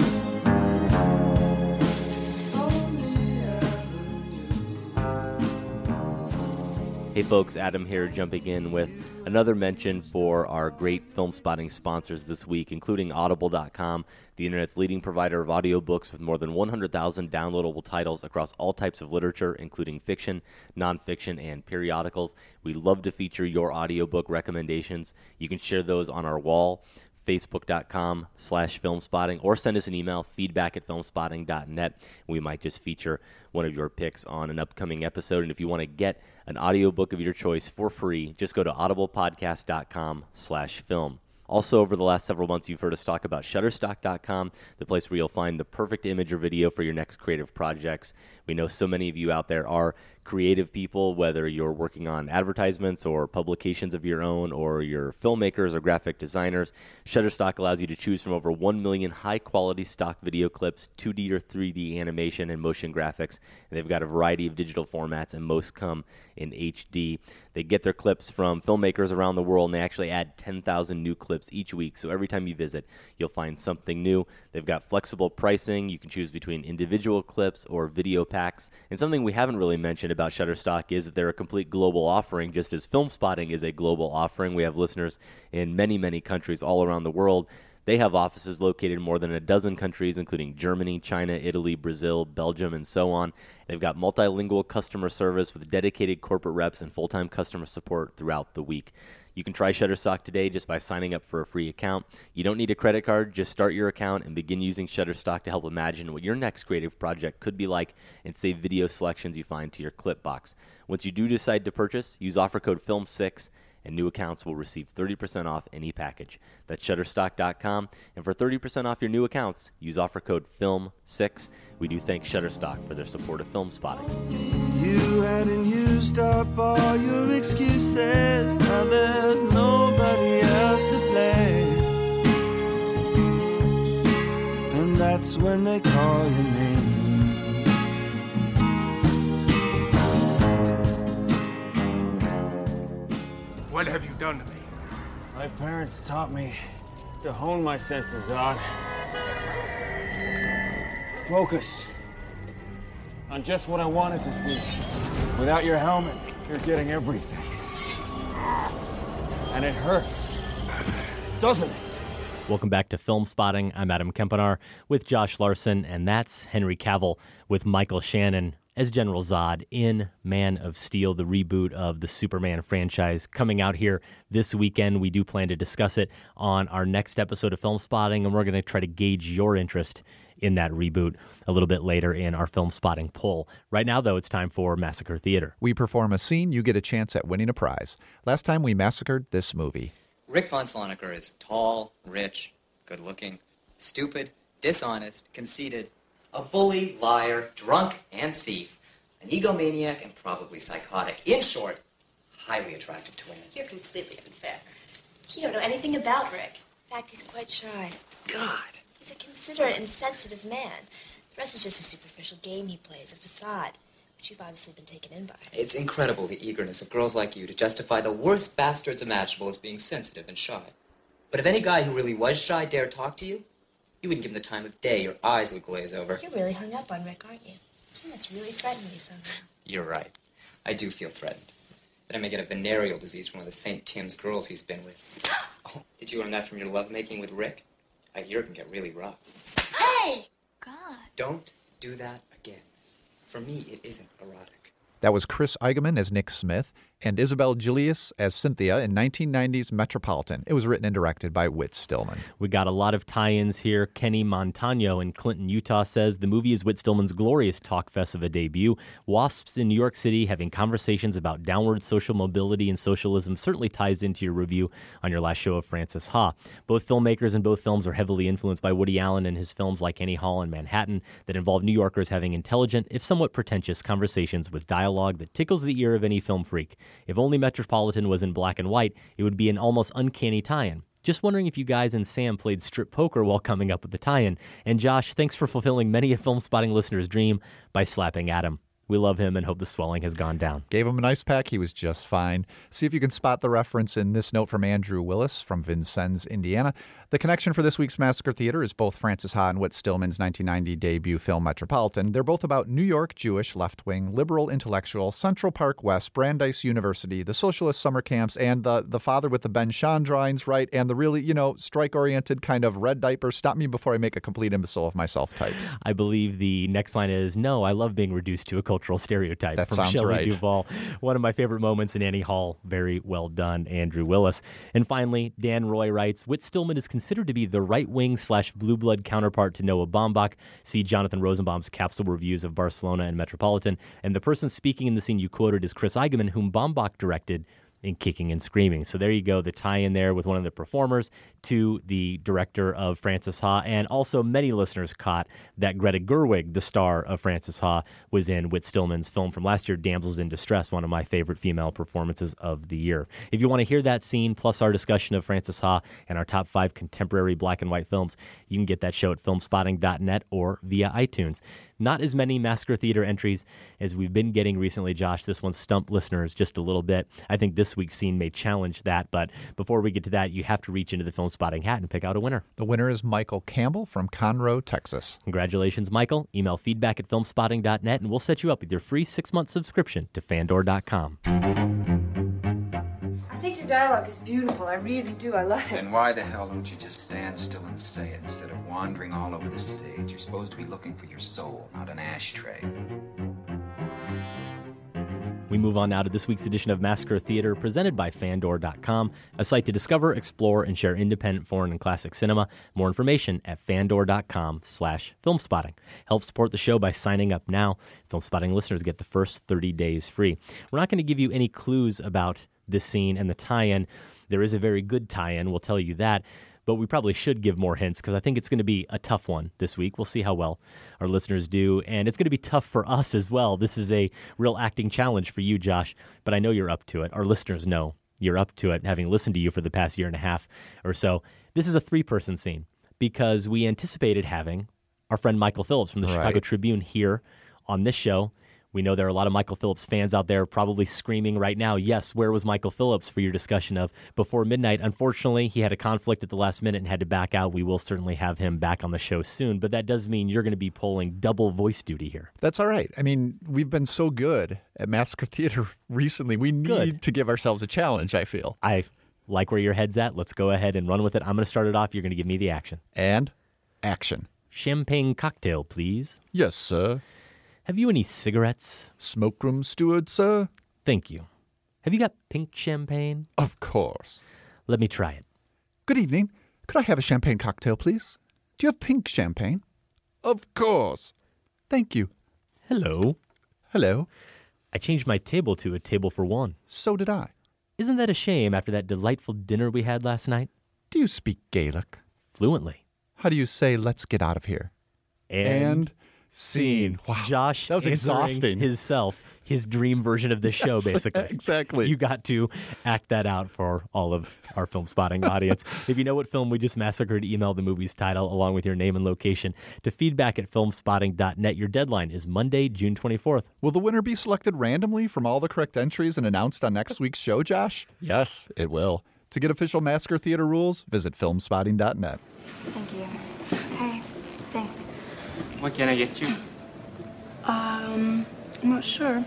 Hey folks, Adam here, jumping in with another mention for our great Film Spotting sponsors this week, including Audible.com, the internet's leading provider of audiobooks with more than 100,000 downloadable titles across all types of literature, including fiction, nonfiction, and periodicals. We love to feature your audiobook recommendations. You can share those on our wall, facebook.com/filmspotting, or send us an email, feedback@filmspotting.net. We might just feature one of your picks on an upcoming episode. And if you want to get an audiobook of your choice for free, just go to audiblepodcast.com/film. Also, over the last several months, you've heard us talk about Shutterstock.com, the place where you'll find the perfect image or video for your next creative projects. We know so many of you out there are creative people, whether you're working on advertisements or publications of your own, or you're filmmakers or graphic designers, Shutterstock allows you to choose from over 1 million high-quality stock video clips, 2D or 3D animation, and motion graphics. And they've got a variety of digital formats, and most come in HD. They get their clips from filmmakers around the world, and they actually add 10,000 new clips each week. So every time you visit, you'll find something new. They've got flexible pricing. You can choose between individual clips or video packs. And something we haven't really mentioned about Shutterstock is that they're a complete global offering, just as Film Spotting is a global offering. We have listeners in many, many countries all around the world. They have offices located in more than a dozen countries, including Germany, China, Italy, Brazil, Belgium, and so on. They've got multilingual customer service with dedicated corporate reps and full-time customer support throughout the week. You can try Shutterstock today just by signing up for a free account. You don't need a credit card. Just start your account and begin using Shutterstock to help imagine what your next creative project could be like and save video selections you find to your clip box. Once you do decide to purchase, use offer code FILM6, and new accounts will receive 30% off any package. That's Shutterstock.com. And for 30% off your new accounts, use offer code FILM6. We do thank Shutterstock for their support of Film Spotting. You hadn't used up all your excuses. Now there's nobody else to blame. And that's when they call your name. What have you done to me? My parents taught me to hone my senses, Zod. Focus on just what I wanted to see. Without your helmet, you're getting everything. And it hurts, doesn't it? Welcome back to Film Spotting. I'm Adam Kempenaar with Josh Larson, and that's Henry Cavill with Michael Shannon as General Zod in Man of Steel, the reboot of the Superman franchise coming out here this weekend. We do plan to discuss it on our next episode of Film Spotting, and we're going to try to gauge your interest in that reboot a little bit later in our Film Spotting poll. Right now, though, it's time for Massacre Theater. We perform a scene, you get a chance at winning a prize. Last time we massacred this movie. Rick Von Sloniker is tall, rich, good-looking, stupid, dishonest, conceited, a bully, liar, drunk, and thief, an egomaniac, and probably psychotic. In short, highly attractive to women. You're completely unfair. You don't know anything about Rick. In fact, he's quite shy. God. He's a considerate and sensitive man. The rest is just a superficial game he plays, a facade, which you've obviously been taken in by. It's incredible, the eagerness of girls like you to justify the worst bastards imaginable as being sensitive and shy. But if any guy who really was shy dared talk to you, you wouldn't give him the time of day. Your eyes would glaze over. You're really hung up on Rick, aren't you? He must really threaten you somehow. You're right. I do feel threatened. That I may get a venereal disease from one of the St. Tim's girls he's been with. Oh, did you learn that from your lovemaking with Rick? I hear it can get really rough. Hey! God. Don't do that again. For me, it isn't erotic. That was Chris Eigeman as Nick Smith and Isabel Julius as Cynthia in 1990's Metropolitan. It was written and directed by Whit Stillman. We got a lot of tie-ins here. Kenny Montano in Clinton, Utah says the movie is Whit Stillman's glorious talk fest of a debut. WASPs in New York City having conversations about downward social mobility and socialism certainly ties into your review on your last show of Francis Ha. Both filmmakers in both films are heavily influenced by Woody Allen and his films like Annie Hall and Manhattan that involve New Yorkers having intelligent, if somewhat pretentious, conversations with dialogue that tickles the ear of any film freak. If only Metropolitan was in black and white, it would be an almost uncanny tie-in. Just wondering if you guys and Sam played strip poker while coming up with the tie-in. And Josh, thanks for fulfilling many a Film Spotting listener's dream by slapping Adam. We love him and hope the swelling has gone down. Gave him an ice pack. He was just fine. See if you can spot the reference in this note from Andrew Willis from Vincennes, Indiana. The connection for this week's Massacre Theater is both Francis Ha and Whit Stillman's 1990 debut film Metropolitan. They're both about New York Jewish left-wing liberal intellectual, Central Park West, Brandeis University, the socialist summer camps, and the father with the Ben Shahn drawings, right? And the really, strike-oriented kind of red diaper, stop me before I make a complete imbecile of myself types. I believe the next line is, no, I love being reduced to a cultural stereotype. That from sounds Shelley right. Duvall. One of my favorite moments in Annie Hall. Very well done, Andrew Willis. And finally, Dan Roy writes, Whit Stillman is considered to be the right-wing / blue blood counterpart to Noah Baumbach. See Jonathan Rosenbaum's capsule reviews of Barcelona and Metropolitan. And the person speaking in the scene you quoted is Chris Eigeman, whom Baumbach directed in Kicking and Screaming. So there you go, the tie-in there with one of the performers to the director of Frances Ha, and also many listeners caught that Greta Gerwig, the star of Frances Ha, was in Whit Stillman's film from last year, Damsels in Distress, one of my favorite female performances of the year. If you want to hear that scene, plus our discussion of Frances Ha and our top 5 contemporary black and white films, you can get that show at filmspotting.net or via iTunes. Not as many Massacre Theater entries as we've been getting recently, Josh. This one stumped listeners just a little bit. I think this week's scene may challenge that, but before we get to that, you have to reach into the Film Spotting hat and pick out a winner. The winner is Michael Campbell from Conroe, Texas. Congratulations, Michael. Email feedback at filmspotting.net, and we'll set you up with your free 6-month subscription to Fandor.com. I think your dialogue is beautiful. I really do. I love it. Then why the hell don't you just stand still and say it instead of wandering all over the stage? You're supposed to be looking for your soul, not an ashtray. We move on now to this week's edition of Massacre Theater, presented by Fandor.com, a site to discover, explore, and share independent, foreign, and classic cinema. More information at Fandor.com/filmspotting. Help support the show by signing up now. Film Spotting listeners get the first 30 days free. We're not going to give you any clues about this scene and the tie-in. There is a very good tie-in, we'll tell you that, but we probably should give more hints because I think it's going to be a tough one this week. We'll see how well our listeners do, and it's going to be tough for us as well. This is a real acting challenge for you, Josh, but I know you're up to it. Our listeners know you're up to it, having listened to you for the past year and a half or so. This is a 3-person scene because we anticipated having our friend Michael Phillips from the Chicago Tribune here on this show. We know there are a lot of Michael Phillips fans out there probably screaming right now, yes, where was Michael Phillips for your discussion of Before Midnight? Unfortunately, he had a conflict at the last minute and had to back out. We will certainly have him back on the show soon, but that does mean you're going to be pulling double voice duty here. That's all right. I mean, we've been so good at Massacre Theater recently. We need to give ourselves a challenge, I feel. I like where your head's at. Let's go ahead and run with it. I'm going to start it off. You're going to give me the action. And action. Champagne cocktail, please. Yes, sir. Have you any cigarettes? Smoke room steward, sir. Thank you. Have you got pink champagne? Of course. Let me try it. Good evening. Could I have a champagne cocktail, please? Do you have pink champagne? Of course. Thank you. Hello. Hello. I changed my table to a table for one. So did I. Isn't that a shame after that delightful dinner we had last night? Do you speak Gaelic? Fluently. How do you say, let's get out of here? And scene. Wow. Josh, that was exhausting. His dream version of this show, basically. Exactly. You got to act that out for all of our Film Spotting audience. If you know what film we just massacred, email the movie's title along with your name and location to feedback at filmspotting.net. Your deadline is Monday, June 24th. Will the winner be selected randomly from all the correct entries and announced on next week's show, Josh? Yes, it will. To get official Massacre Theater rules, visit filmspotting.net. Thank you. Hey, thanks. What can I get you? I'm not sure.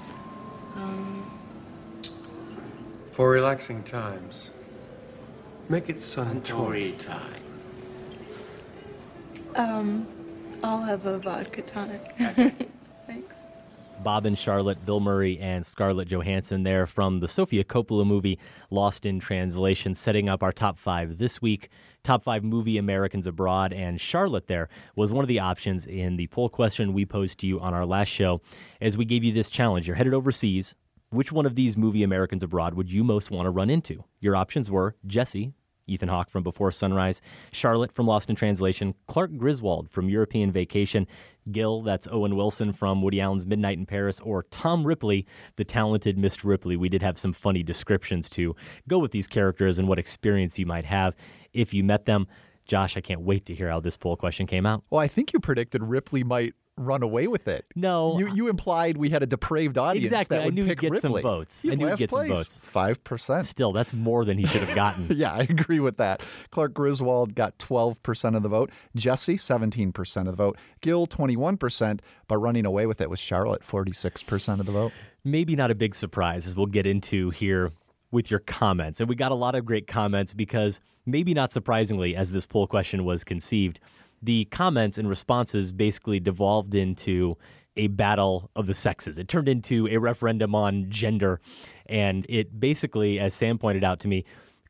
For relaxing times, make it Suntory time. I'll have a vodka tonic. Thanks. Bob and Charlotte, Bill Murray, and Scarlett Johansson there from the Sofia Coppola movie Lost in Translation, setting up our top 5 this week. Top 5 movie Americans abroad, and Charlotte there was one of the options in the poll question we posed to you on our last show as we gave you this challenge. You're headed overseas. Which one of these movie Americans abroad would you most want to run into? Your options were Jesse, Ethan Hawke from Before Sunrise, Charlotte from Lost in Translation, Clark Griswold from European Vacation, Gil, that's Owen Wilson from Woody Allen's Midnight in Paris, or Tom Ripley, the talented Mr. Ripley. We did have some funny descriptions to go with these characters and what experience you might have if you met them. Josh, I can't wait to hear how this poll question came out. Well, I think you predicted Ripley might run away with it. No. You implied we had a depraved audience exactly. that would I knew pick he'd get Ripley. some votes. He's I knew last he'd get place. some votes. 5%. Still, that's more than he should have gotten. Yeah, I agree with that. Clark Griswold got 12% of the vote. Jesse, 17% of the vote. Gil, 21%. But running away with it was Charlotte, 46% of the vote. Maybe not a big surprise, as we'll get into here with your comments. And we got a lot of great comments because, maybe not surprisingly, as this poll question was conceived, the comments and responses basically devolved into a battle of the sexes. It turned into a referendum on gender. And it basically, as Sam pointed out to me,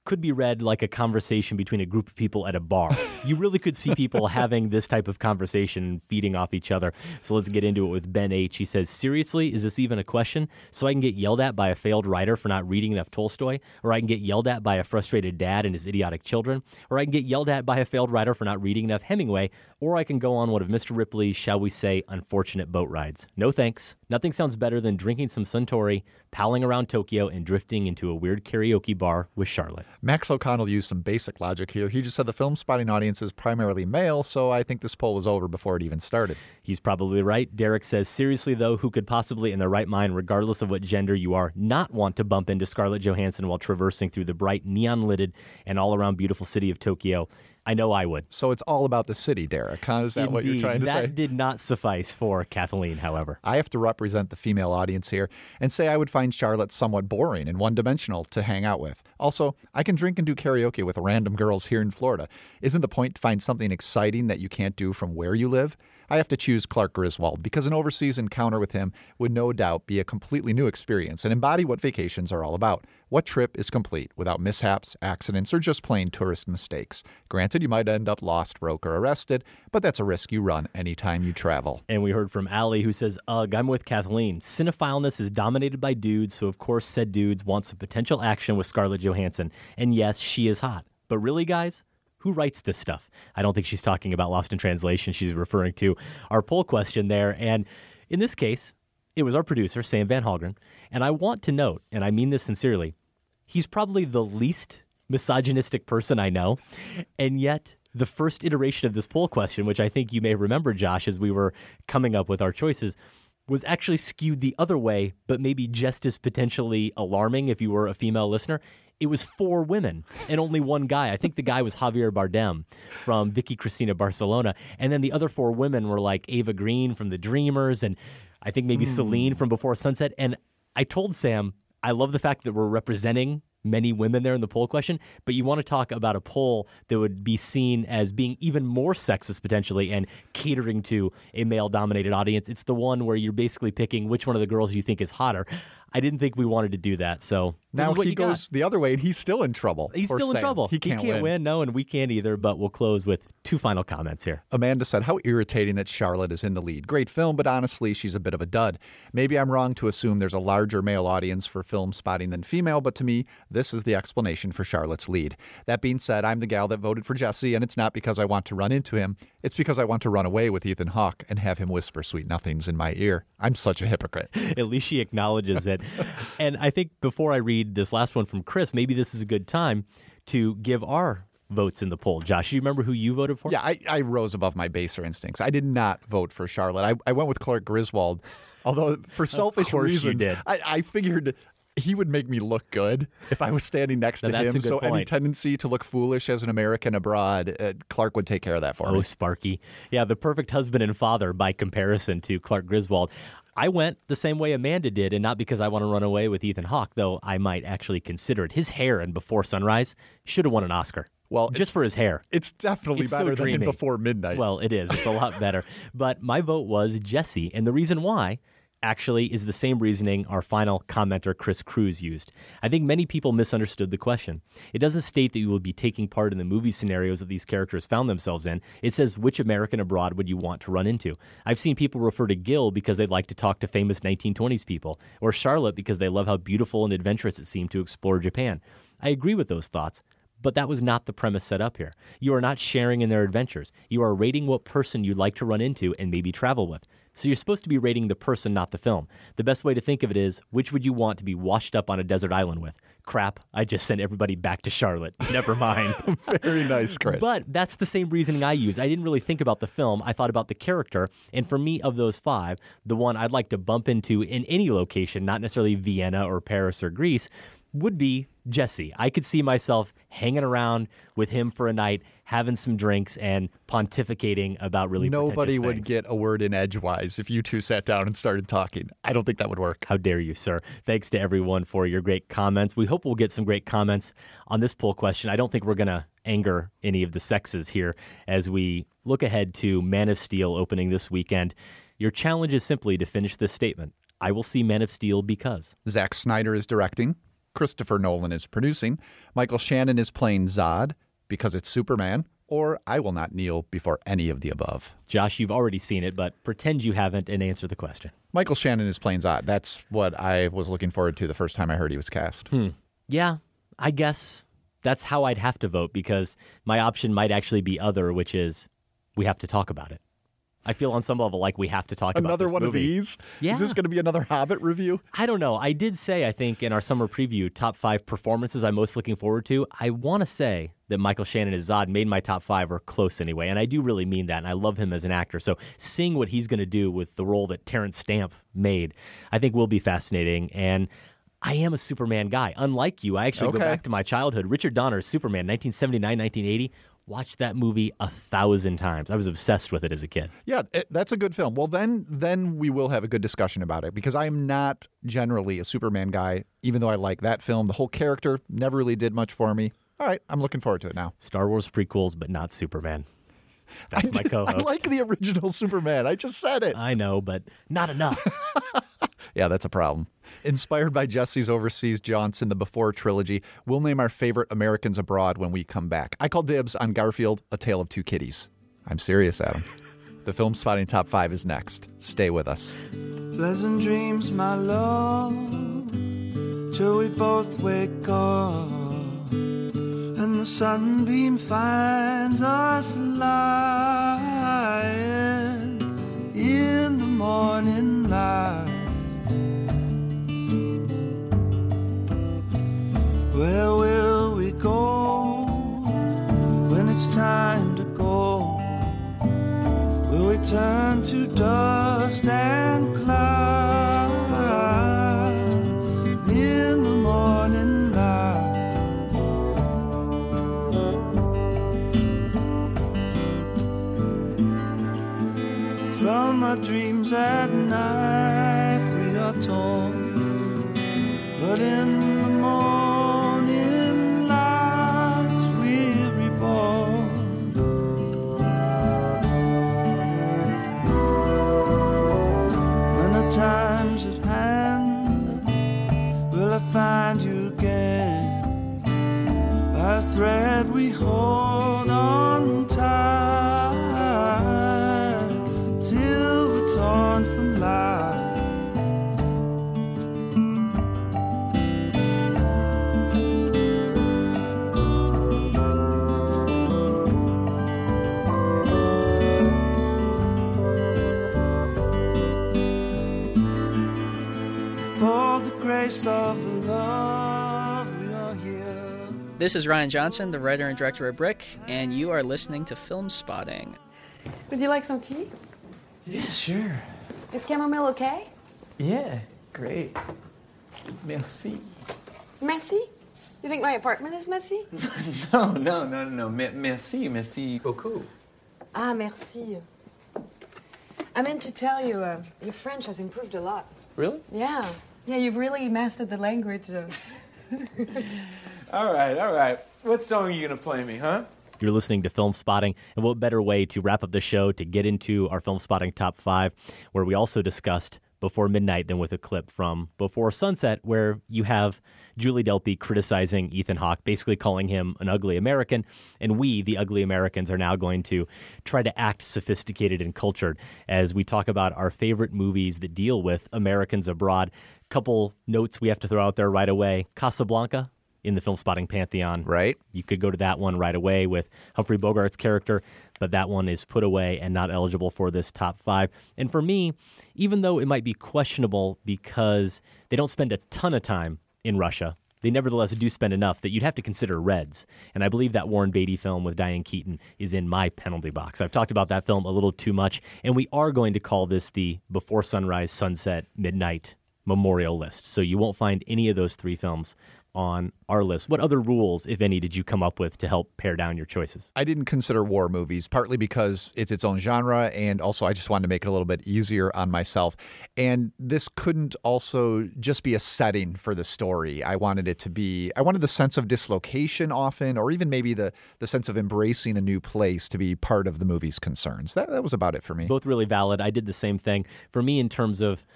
could be read like a conversation between a group of people at a bar. You really could see people having this type of conversation and feeding off each other. So let's get into it with Ben H. He says, seriously, is this even a question? So I can get yelled at by a failed writer for not reading enough Tolstoy, or I can get yelled at by a frustrated dad and his idiotic children, or I can get yelled at by a failed writer for not reading enough Hemingway, or I can go on one of Mr. Ripley's, shall we say, unfortunate boat rides. No thanks. Nothing sounds better than drinking some Suntory, palling around Tokyo, and drifting into a weird karaoke bar with Charlotte. Max O'Connell used some basic logic here. He just said the film spotting audience is primarily male, so I think this poll was over before it even started. He's probably right. Derek says, seriously though, who could possibly in their right mind, regardless of what gender you are, not want to bump into Scarlett Johansson while traversing through the bright, neon-lidded, and all-around beautiful city of Tokyo? I know I would. So it's all about the city, Derek, huh? Is that Indeed. What you're trying to say? That did not suffice for Kathleen, however. I have to represent the female audience here and say I would find Charlotte somewhat boring and one-dimensional to hang out with. Also, I can drink and do karaoke with random girls here in Florida. Isn't the point to find something exciting that you can't do from where you live? I have to choose Clark Griswold because an overseas encounter with him would no doubt be a completely new experience and embody what vacations are all about. What trip is complete without mishaps, accidents, or just plain tourist mistakes? Granted, you might end up lost, broke, or arrested, but that's a risk you run anytime you travel. And we heard from Allie who says, ugh, I'm with Kathleen. Cinephileness is dominated by dudes, so of course said dudes want some potential action with Scarlett Johansson. And yes, she is hot. But really, guys? Who writes this stuff? I don't think she's talking about Lost in Translation. She's referring to our poll question there. And in this case, it was our producer, Sam Van Halgren. And I want to note, and I mean this sincerely, he's probably the least misogynistic person I know. And yet, the first iteration of this poll question, which I think you may remember, Josh, as we were coming up with our choices, was actually skewed the other way, but maybe just as potentially alarming if you were a female listener. It was 4 women and only one guy. I think the guy was Javier Bardem from Vicky Cristina Barcelona. And then the other 4 women were like Ava Green from The Dreamers and I think maybe Celine from Before Sunset. And I told Sam, I love the fact that we're representing many women there in the poll question, but you want to talk about a poll that would be seen as being even more sexist potentially and catering to a male-dominated audience. It's the one where you're basically picking which one of the girls you think is hotter. I didn't think we wanted to do that, so now he goes the other way, and he's still in trouble. He's still in trouble. He can't win, no, and we can't either, but we'll close with 2 final comments here. Amanda said, how irritating that Charlotte is in the lead. Great film, but honestly, she's a bit of a dud. Maybe I'm wrong to assume there's a larger male audience for film spotting than female, but to me, this is the explanation for Charlotte's lead. That being said, I'm the gal that voted for Jesse, and it's not because I want to run into him. It's because I want to run away with Ethan Hawke and have him whisper sweet nothings in my ear. I'm such a hypocrite. At least she acknowledges it. And I think before I read this last one from Chris, maybe this is a good time to give our votes in the poll. Josh, you remember who you voted for? Yeah, I rose above my baser instincts. I did not vote for Charlotte. I went with Clark Griswold, although for selfish reasons, you did. I figured he would make me look good if I was standing next to him. So point. Any tendency to look foolish as an American abroad, Clark would take care of that for me. Oh, Sparky. Yeah, the perfect husband and father by comparison to Clark Griswold. I went the same way Amanda did, and not because I want to run away with Ethan Hawke, though I might actually consider it. His hair in Before Sunrise should have won an Oscar. Well, just for his hair. It's definitely better than in Before Midnight. Well, it is. It's a lot better. But my vote was Jesse, and the reason why actually is the same reasoning our final commenter, Chris Cruz, used. I think many people misunderstood the question. It doesn't state that you will be taking part in the movie scenarios that these characters found themselves in. It says, which American abroad would you want to run into? I've seen people refer to Gil because they'd like to talk to famous 1920s people, or Charlotte because they love how beautiful and adventurous it seemed to explore Japan. I agree with those thoughts, but that was not the premise set up here. You are not sharing in their adventures. You are rating what person you'd like to run into and maybe travel with. So you're supposed to be rating the person, not the film. The best way to think of it is, which would you want to be washed up on a desert island with? Crap, I just sent everybody back to Charlotte. Never mind. Very nice, Chris. But that's the same reasoning I use. I didn't really think about the film. I thought about the character. And for me, of those 5, the one I'd like to bump into in any location, not necessarily Vienna or Paris or Greece, would be Jesse. I could see myself hanging around with him for a night, having some drinks, and pontificating about really Nobody would things. get a word in edgewise if you two sat down and started talking. I don't think that would work. How dare you, sir. Thanks to everyone for your great comments. We hope we'll get some great comments on this poll question. I don't think we're going to anger any of the sexes here as we look ahead to Man of Steel opening this weekend. Your challenge is simply to finish this statement. I will see Man of Steel because Zack Snyder is directing. Christopher Nolan is producing. Michael Shannon is playing Zod because it's Superman, or I will not kneel before any of the above. Josh, you've already seen it, but pretend you haven't and answer the question. Michael Shannon is playing Zod. That's what I was looking forward to the first time I heard he was cast. Yeah, I guess that's how I'd have to vote, because my option might actually be other, which is we have to talk about it. I feel on some level like we have to talk about Another this one movie. of these? Yeah. Is this going to be another Hobbit review? I don't know. I did say, I think, in our summer preview, top 5 performances I'm most looking forward to. I want to say that Michael Shannon as Zod made my top 5 or close anyway, and I do really mean that, and I love him as an actor. So seeing what he's going to do with the role that Terrence Stamp made, I think will be fascinating. And I am a Superman guy. Unlike you, I actually go back to my childhood. Richard Donner's Superman, 1979, 1980. Watched that movie 1,000 times. I was obsessed with it as a kid. Yeah, that's a good film. Well, then we will have a good discussion about it, because I am not generally a Superman guy, even though I like that film. The whole character never really did much for me. All right, I'm looking forward to it now. Star Wars prequels, but not Superman. That's my co-host. I like the original Superman. I just said it. I know, but not enough. Yeah, that's a problem. Inspired by Jesse's overseas jaunts in the Before trilogy, we'll name our favorite Americans abroad when we come back. I call dibs on Garfield, A Tale of Two Kitties. I'm serious, Adam. The Film Spotting Top 5 is next. Stay with us. Pleasant dreams, my love, till we both wake up and the sunbeam finds us lying in the morning light. Where will we go when it's time to go? Will we turn to dust and cloud in the morning light? From our dreams at night we are torn, but in the morning lights we're reborn. When the time's at hand, will I find you again? By a thread we hold on tight till we're torn from life. For the grace of the love we are here. This is Ryan Johnson, the writer and director of Brick, and you are listening to Film Spotting. Would you like some tea? Yeah, sure. Is chamomile okay? Yeah, great. Merci. Messy? You think my apartment is messy? No. Merci beaucoup. Ah, merci. I meant to tell you, your French has improved a lot. Really? Yeah. Yeah, you've really mastered the language. All right. What song are you going to play me, huh? You're listening to Film Spotting, and what better way to wrap up the show to get into our Film Spotting Top 5, where we also discussed Before Midnight, than with a clip from Before Sunset, where you have Julie Delpy criticizing Ethan Hawke, basically calling him an ugly American, and we, the ugly Americans, are now going to try to act sophisticated and cultured as we talk about our favorite movies that deal with Americans abroad. Couple notes we have to throw out there right away. Casablanca, in the Film Spotting Pantheon. Right. You could go to that one right away with Humphrey Bogart's character, but that one is put away and not eligible for this top 5. And for me, even though it might be questionable because they don't spend a ton of time in Russia, they nevertheless do spend enough that you'd have to consider Reds. And I believe that Warren Beatty film with Diane Keaton is in my penalty box. I've talked about that film a little too much, and we are going to call this the Before Sunrise, Sunset, Midnight memorial list. So you won't find any of those 3 films on our list. What other rules, if any, did you come up with to help pare down your choices? I didn't consider war movies, partly because it's its own genre, and also I just wanted to make it a little bit easier on myself. And this couldn't also just be a setting for the story. I wanted the sense of dislocation often, or even maybe the sense of embracing a new place to be part of the movie's concerns. That was about it for me. Both really valid. I did the same thing. For me, in terms of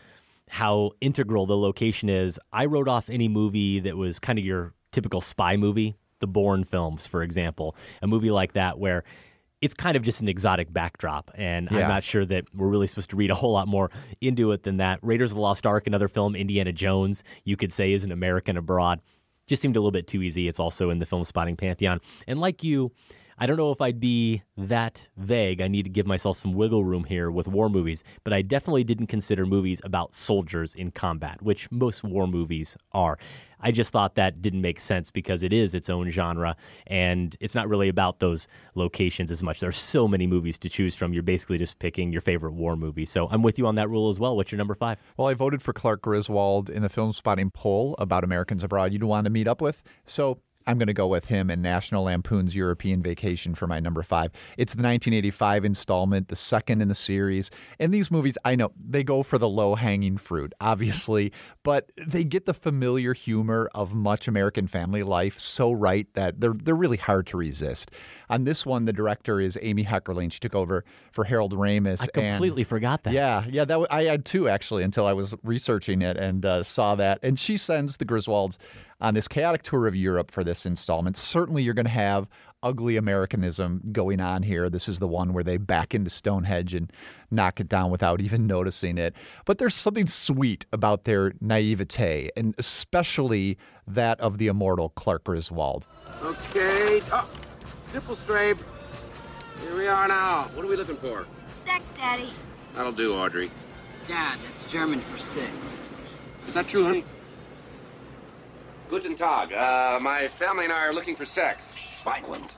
how integral the location is. I wrote off any movie that was kind of your typical spy movie, the Bourne films, for example, a movie like that where it's kind of just an exotic backdrop, and I'm not sure that we're really supposed to read a whole lot more into it than that. Raiders of the Lost Ark, another film, Indiana Jones, you could say is an American abroad. Just seemed a little bit too easy. It's also in the film spotting pantheon. And like you, I don't know if I'd be that vague. I need to give myself some wiggle room here with war movies, but I definitely didn't consider movies about soldiers in combat, which most war movies are. I just thought that didn't make sense because it is its own genre, and it's not really about those locations as much. There's so many movies to choose from. You're basically just picking your favorite war movie. So I'm with you on that rule as well. What's your number 5? Well, I voted for Clark Griswold in the film spotting poll about Americans abroad you'd want to meet up with. So I'm going to go with him in National Lampoon's European Vacation for my number 5. It's the 1985 installment, the second in the series. And these movies, I know, they go for the low-hanging fruit, obviously, but they get the familiar humor of much American family life so right that they're really hard to resist. On this one, the director is Amy Heckerling. She took over for Harold Ramis. I completely forgot that. Yeah, I had two, actually, until I was researching it and saw that. And she sends the Griswolds on this chaotic tour of Europe for this installment. Certainly you're going to have ugly Americanism going on here. This is the one where they back into Stonehenge and knock it down without even noticing it. But there's something sweet about their naivete, and especially that of the immortal Clark Griswold. Okay. Oh, nipple strabe. Here we are now. What are we looking for? Sex, Daddy. That'll do, Audrey. Dad, that's German for 6. Is that true, honey? Guten Tag. My family and I are looking for sex. Violent.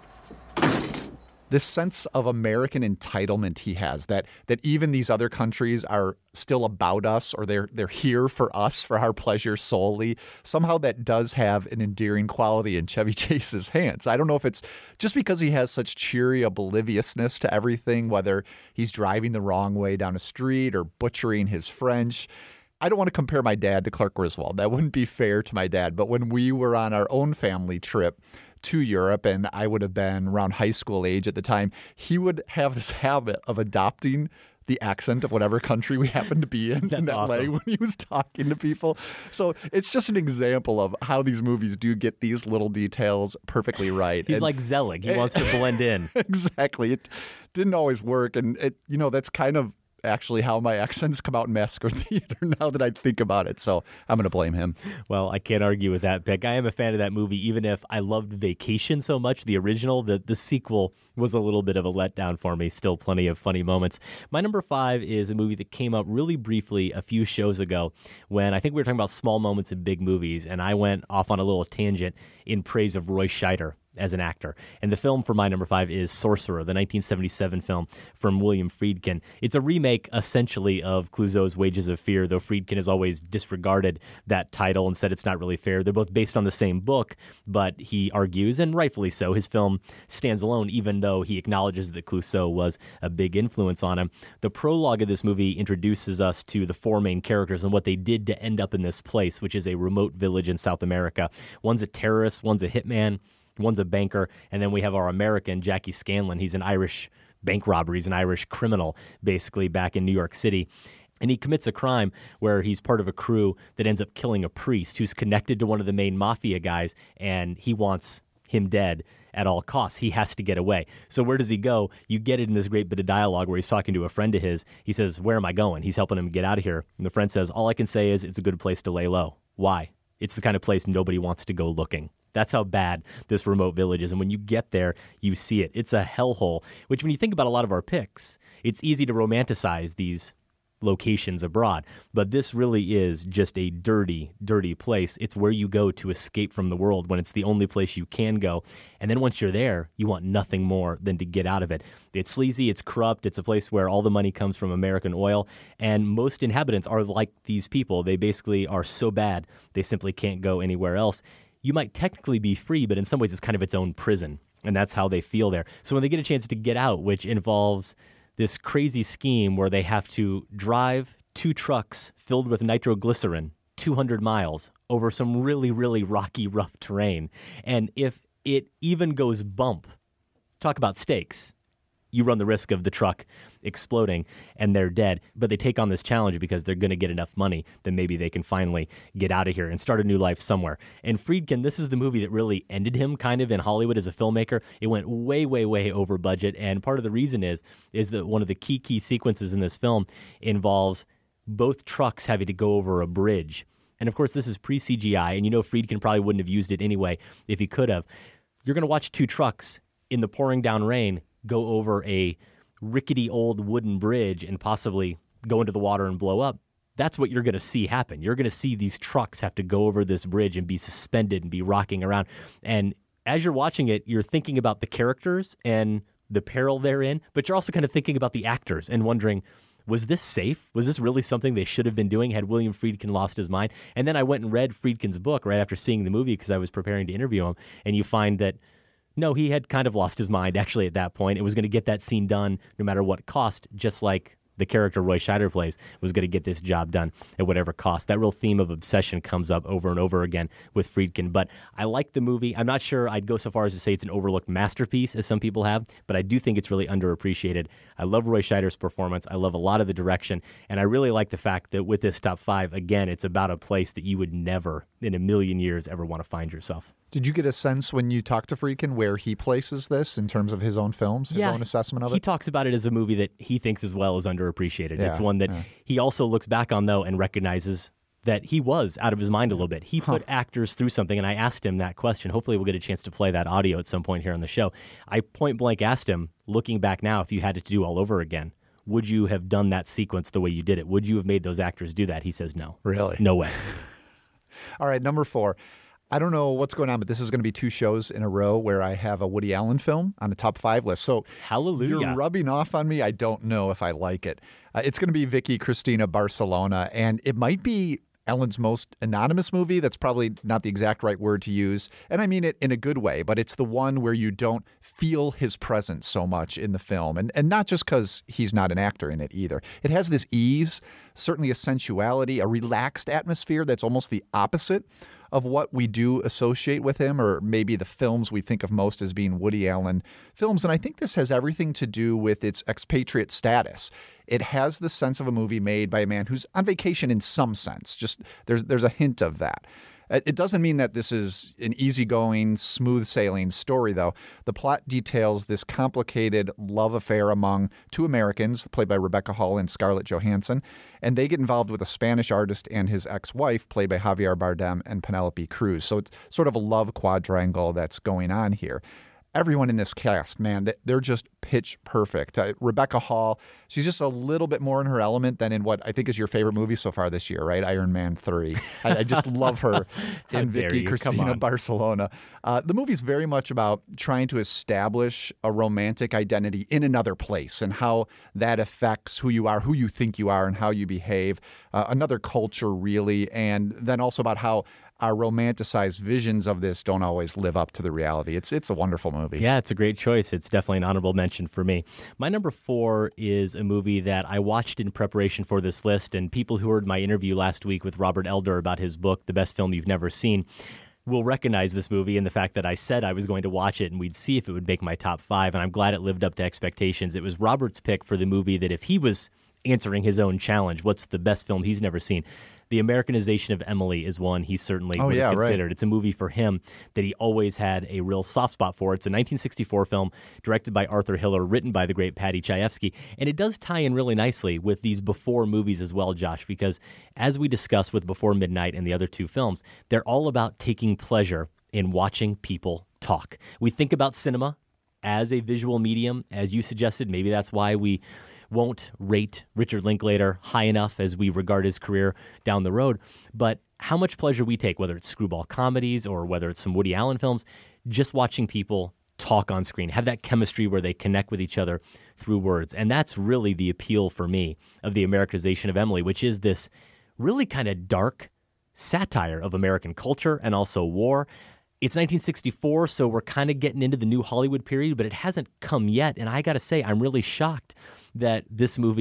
This sense of American entitlement he has, that even these other countries are still about us, or they're here for us, for our pleasure solely. Somehow that does have an endearing quality in Chevy Chase's hands. I don't know if it's just because he has such cheery obliviousness to everything, whether he's driving the wrong way down a street or butchering his French. I don't want to compare my dad to Clark Griswold. That wouldn't be fair to my dad. But when we were on our own family trip to Europe, and I would have been around high school age at the time, he would have this habit of adopting the accent of whatever country we happened to be in. That's that awesome. way when he was talking to people. So it's just an example of how these movies do get these little details perfectly right. He's like Zelig. He wants to blend in. Exactly. It didn't always work. And, that's kind of actually how my accents come out in Massacre Theater now that I think about it. So I'm going to blame him. Well, I can't argue with that pick. I am a fan of that movie, even if I loved Vacation so much, the original. The sequel was a little bit of a letdown for me. Still plenty of funny moments. My number 5 is a movie that came up really briefly a few shows ago when I think we were talking about small moments in big movies, and I went off on a little tangent in praise of Roy Scheider as an actor. And the film for my number 5 is Sorcerer, the 1977 film from William Friedkin. It's a remake, essentially, of Clouseau's Wages of Fear, though Friedkin has always disregarded that title and said it's not really fair. They're both based on the same book, but he argues, and rightfully so, his film stands alone, even though he acknowledges that Clouseau was a big influence on him. The prologue of this movie introduces us to the 4 main characters and what they did to end up in this place, which is a remote village in South America. One's a terrorist, one's a hitman, one's a banker, and then we have our American, Jackie Scanlon. He's an Irish bank robber. He's an Irish criminal, basically, back in New York City. And he commits a crime where he's part of a crew that ends up killing a priest who's connected to one of the main mafia guys, and he wants him dead at all costs. He has to get away. So where does he go? You get it in this great bit of dialogue where he's talking to a friend of his. He says, "Where am I going?" He's helping him get out of here. And the friend says, "All I can say is it's a good place to lay low." Why? It's the kind of place nobody wants to go looking. That's how bad this remote village is. And when you get there, you see it. It's a hellhole, which when you think about a lot of our picks, it's easy to romanticize these locations abroad. But this really is just a dirty, dirty place. It's where you go to escape from the world when it's the only place you can go. And then once you're there, you want nothing more than to get out of it. It's sleazy, it's corrupt, it's a place where all the money comes from American oil, and most inhabitants are like these people. They basically are so bad, they simply can't go anywhere else. You might technically be free, but in some ways it's kind of its own prison, and that's how they feel there. So when they get a chance to get out, which involves this crazy scheme where they have to drive 2 trucks filled with nitroglycerin 200 miles over some really, really rocky, rough terrain. And if it even goes bump, talk about stakes. you run the risk of the truck exploding and they're dead. But they take on this challenge because they're going to get enough money that maybe they can finally get out of here and start a new life somewhere. And Friedkin, this is the movie that really ended him kind of in Hollywood as a filmmaker. It went way, way, way over budget. And part of the reason is that one of the key sequences in this film involves both trucks having to go over a bridge. And of course, this is pre-CGI, and you know Friedkin probably wouldn't have used it anyway if he could have. You're going to watch two trucks in the pouring down rain go over a rickety old wooden bridge and possibly go into the water and blow up. That's what you're going to see happen. You're going to see these trucks have to go over this bridge and be suspended and be rocking around. And as you're watching it, you're thinking about the characters and the peril they're in, but you're also kind of thinking about the actors and wondering, was this safe? Was this really something they should have been doing? Had William Friedkin lost his mind? And then I went and read Friedkin's book right after seeing the movie because I was preparing to interview him, and you find that no, he had kind of lost his mind actually at that point. It was going to get that scene done no matter what cost, just like the character Roy Scheider plays was going to get this job done at whatever cost. That real theme of obsession comes up over and over again with Friedkin. But I like the movie. I'm not sure I'd go so far as to say it's an overlooked masterpiece, as some people have, but I do think it's really underappreciated. I love Roy Scheider's performance. I love a lot of the direction. And I really like the fact that with this top 5, again, it's about a place that you would never in a million years ever want to find yourself. Did you get a sense when you talked to Friedkin where he places this in terms of his own films, his own assessment of it? He talks about it as a movie that he thinks as well is underappreciated. Yeah, it's one that he also looks back on, though, and recognizes that he was out of his mind a little bit. He put actors through something, and I asked him that question. Hopefully we'll get a chance to play that audio at some point here on the show. I point blank asked him, looking back now, if you had it to do all over again, would you have done that sequence the way you did it? Would you have made those actors do that? He says no. Really? No way. All right, number 4. I don't know what's going on, but this is going to be 2 shows in a row where I have a Woody Allen film on the top 5 list. So hallelujah. You're rubbing off on me. I don't know if I like it. It's going to be Vicky Cristina Barcelona, and it might be Ellen's most anonymous movie. That's probably not the exact right word to use, and I mean it in a good way, but it's the one where you don't feel his presence so much in the film, and not just because he's not an actor in it either. It has this ease, certainly a sensuality, a relaxed atmosphere that's almost the opposite of what we do associate with him, or maybe the films we think of most as being Woody Allen films. And I think this has everything to do with its expatriate status. It has the sense of a movie made by a man who's on vacation in some sense. Just there's a hint of that. It doesn't mean that this is an easygoing, smooth-sailing story, though. The plot details this complicated love affair among 2 Americans, played by Rebecca Hall and Scarlett Johansson, and they get involved with a Spanish artist and his ex-wife, played by Javier Bardem and Penelope Cruz. So it's sort of a love quadrangle that's going on here. Everyone in this cast, man, they're just pitch perfect. Rebecca Hall, she's just a little bit more in her element than in what I think is your favorite movie so far this year, right? Iron Man 3. I just love her in Vicky Cristina Barcelona. The movie's very much about trying to establish a romantic identity in another place and how that affects who you are, who you think you are, and how you behave. Another culture, really, and then also about how our romanticized visions of this don't always live up to the reality. It's a wonderful movie. Yeah, it's a great choice. It's definitely an honorable mention for me. My number 4 is a movie that I watched in preparation for this list, and people who heard my interview last week with Robert Elder about his book, The Best Film You've Never Seen, will recognize this movie and the fact that I said I was going to watch it and we'd see if it would make my top 5, and I'm glad it lived up to expectations. It was Robert's pick for the movie that if he was answering his own challenge, what's the best film he's never seen? The Americanization of Emily is one he certainly would have considered. Right. It's a movie for him that he always had a real soft spot for. It's a 1964 film directed by Arthur Hiller, written by the great Paddy Chayefsky, and it does tie in really nicely with these Before movies as well, Josh, because as we discussed with Before Midnight and the other 2 films, they're all about taking pleasure in watching people talk. We think about cinema as a visual medium, as you suggested. Maybe that's why we won't rate Richard Linklater high enough as we regard his career down the road. But how much pleasure we take, whether it's screwball comedies or whether it's some Woody Allen films, just watching people talk on screen, have that chemistry where they connect with each other through words. And that's really the appeal for me of the Americanization of Emily, which is this really kind of dark satire of American culture and also war. It's 1964, so we're kind of getting into the new Hollywood period, but it hasn't come yet. And I got to say, I'm really shocked that this movie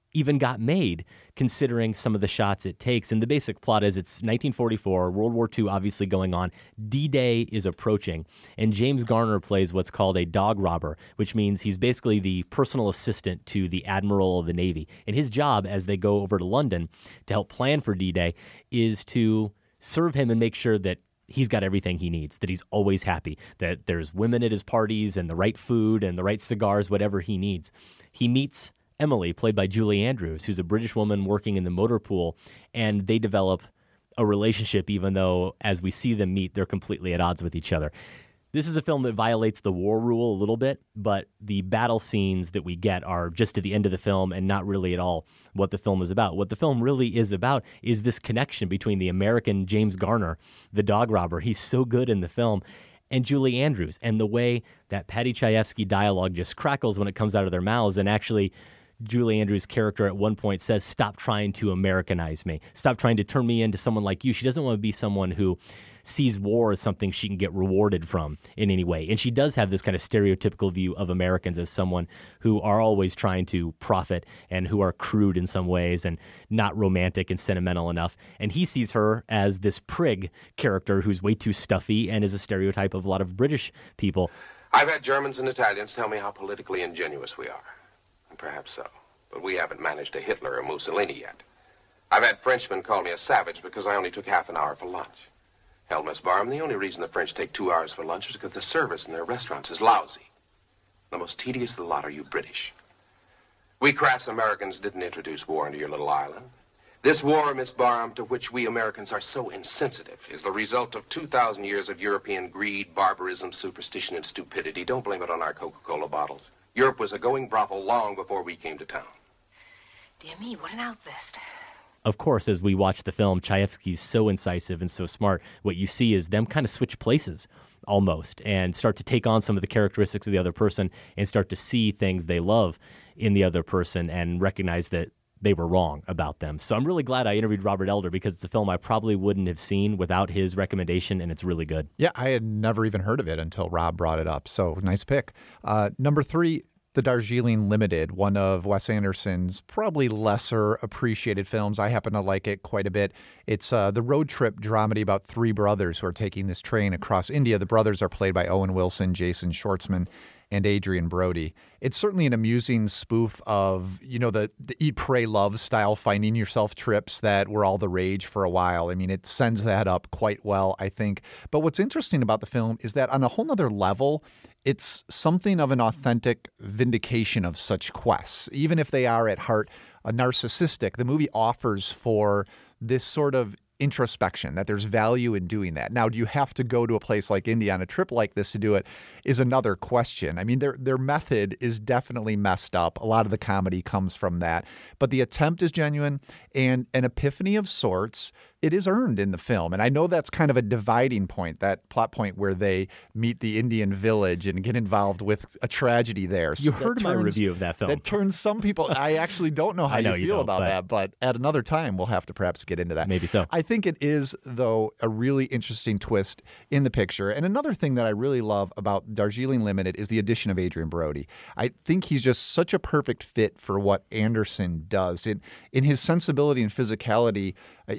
even got made, considering some of the shots it takes. And the basic plot is it's 1944, World War II obviously going on, D-Day is approaching, and James Garner plays what's called a dog robber, which means he's basically the personal assistant to the Admiral of the Navy. And his job, as they go over to London to help plan for D-Day, is to serve him and make sure that he's got everything he needs, that he's always happy, that there's women at his parties and the right food and the right cigars, whatever he needs. He meets Emily, played by Julie Andrews, who's a British woman working in the motor pool, and they develop a relationship even though, as we see them meet, they're completely at odds with each other. This is a film that violates the war rule a little bit, but the battle scenes that we get are just at the end of the film and not really at all what the film is about. What the film really is about is this connection between the American James Garner, the dog robber. He's so good in the film, and Julie Andrews, and the way that Paddy Chayefsky dialogue just crackles when it comes out of their mouths. And actually, Julie Andrews' character at one point says, "Stop trying to Americanize me. Stop trying to turn me into someone like you." She doesn't want to be someone who sees war as something she can get rewarded from in any way. And she does have this kind of stereotypical view of Americans as someone who are always trying to profit and who are crude in some ways and not romantic and sentimental enough. And he sees her as this prig character who's way too stuffy and is a stereotype of a lot of British people. I've had Germans and Italians tell me how politically ingenuous we are. And perhaps so. But we haven't managed a Hitler or Mussolini yet. I've had Frenchmen call me a savage because I only took half an hour for lunch. Hell, Miss Barham, the only reason the French take 2 hours for lunch is because the service in their restaurants is lousy. The most tedious of the lot are you British. We crass Americans didn't introduce war into your little island. This war, Miss Barham, to which we Americans are so insensitive, is the result of 2,000 years of European greed, barbarism, superstition, and stupidity. Don't blame it on our Coca-Cola bottles. Europe was a going brothel long before we came to town. Dear me, what an outburst. Of course, as we watch the film, Chayefsky's so incisive and so smart. What you see is them kind of switch places almost and start to take on some of the characteristics of the other person and start to see things they love in the other person and recognize that they were wrong about them. So I'm really glad I interviewed Robert Elder because it's a film I probably wouldn't have seen without his recommendation, and it's really good. Yeah, I had never even heard of it until Rob brought it up. So nice pick. Number 3, The Darjeeling Limited, one of Wes Anderson's probably lesser appreciated films. I happen to like it quite a bit. It's the road trip dramedy about 3 brothers who are taking this train across India. The brothers are played by Owen Wilson, Jason Schwartzman, and Adrian Brody. It's certainly an amusing spoof of, the Eat, Pray, Love style finding yourself trips that were all the rage for a while. I mean, it sends that up quite well, I think. But what's interesting about the film is that on a whole nother level, it's something of an authentic vindication of such quests. Even if they are at heart narcissistic, the movie offers for this sort of introspection, that there's value in doing that. Now, do you have to go to a place like India on a trip like this to do it is another question. I mean, their method is definitely messed up. A lot of the comedy comes from that. But the attempt is genuine, and an epiphany of sorts, it is earned in the film. And I know that's kind of a dividing point, that plot point where they meet the Indian village and get involved with a tragedy there. You heard my review of that film. That turns some people, I actually don't know how you feel about that, but at another time we'll have to perhaps get into that. Maybe so. I think it is, though, a really interesting twist in the picture. And another thing that I really love about Darjeeling Limited is the addition of Adrian Brody. I think he's just such a perfect fit for what Anderson does. In his sensibility and physicality,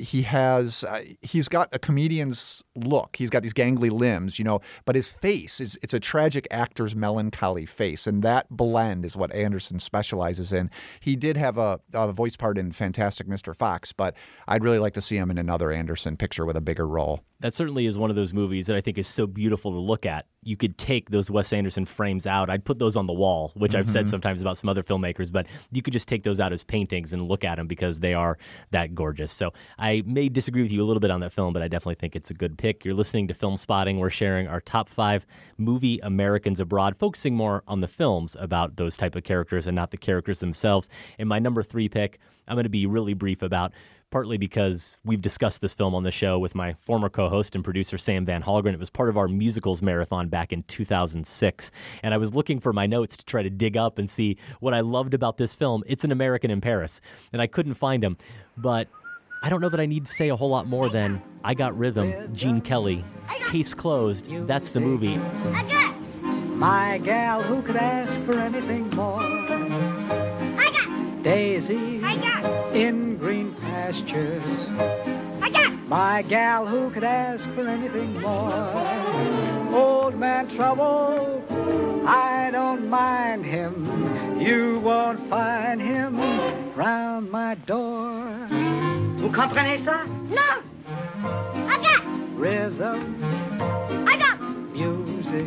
he's got a comedian's look. He's got these gangly limbs, but his face it's a tragic actor's melancholy face, and that blend is what Anderson specializes in. He did have a voice part in Fantastic Mr. Fox, but I'd really like to see him in another Anderson picture with a bigger role. That certainly is one of those movies that I think is so beautiful to look at. You could take those Wes Anderson frames out. I'd put those on the wall, which I've said sometimes about some other filmmakers, but you could just take those out as paintings and look at them because they are that gorgeous. So I may disagree with you a little bit on that film, but I definitely think it's a good pick. You're listening to Film Spotting. We're sharing our top 5 movie Americans abroad, focusing more on the films about those type of characters and not the characters themselves. And my number 3 pick, I'm going to be really brief about, partly because we've discussed this film on the show with my former co-host and producer, Sam Van Halgren. It was part of our musicals marathon back in 2006. And I was looking for my notes to try to dig up and see what I loved about this film. It's An American in Paris. And I couldn't find them. But I don't know that I need to say a whole lot more than I Got Rhythm, Gene Kelly, Case Closed. That's the movie. My gal, who could ask for anything more? Daisy, In green pastures. My gal who could ask for anything more. Old man trouble, I don't mind him. You won't find him round my door. Vous comprenez ça? No! I got! Rhythm. I got! Music.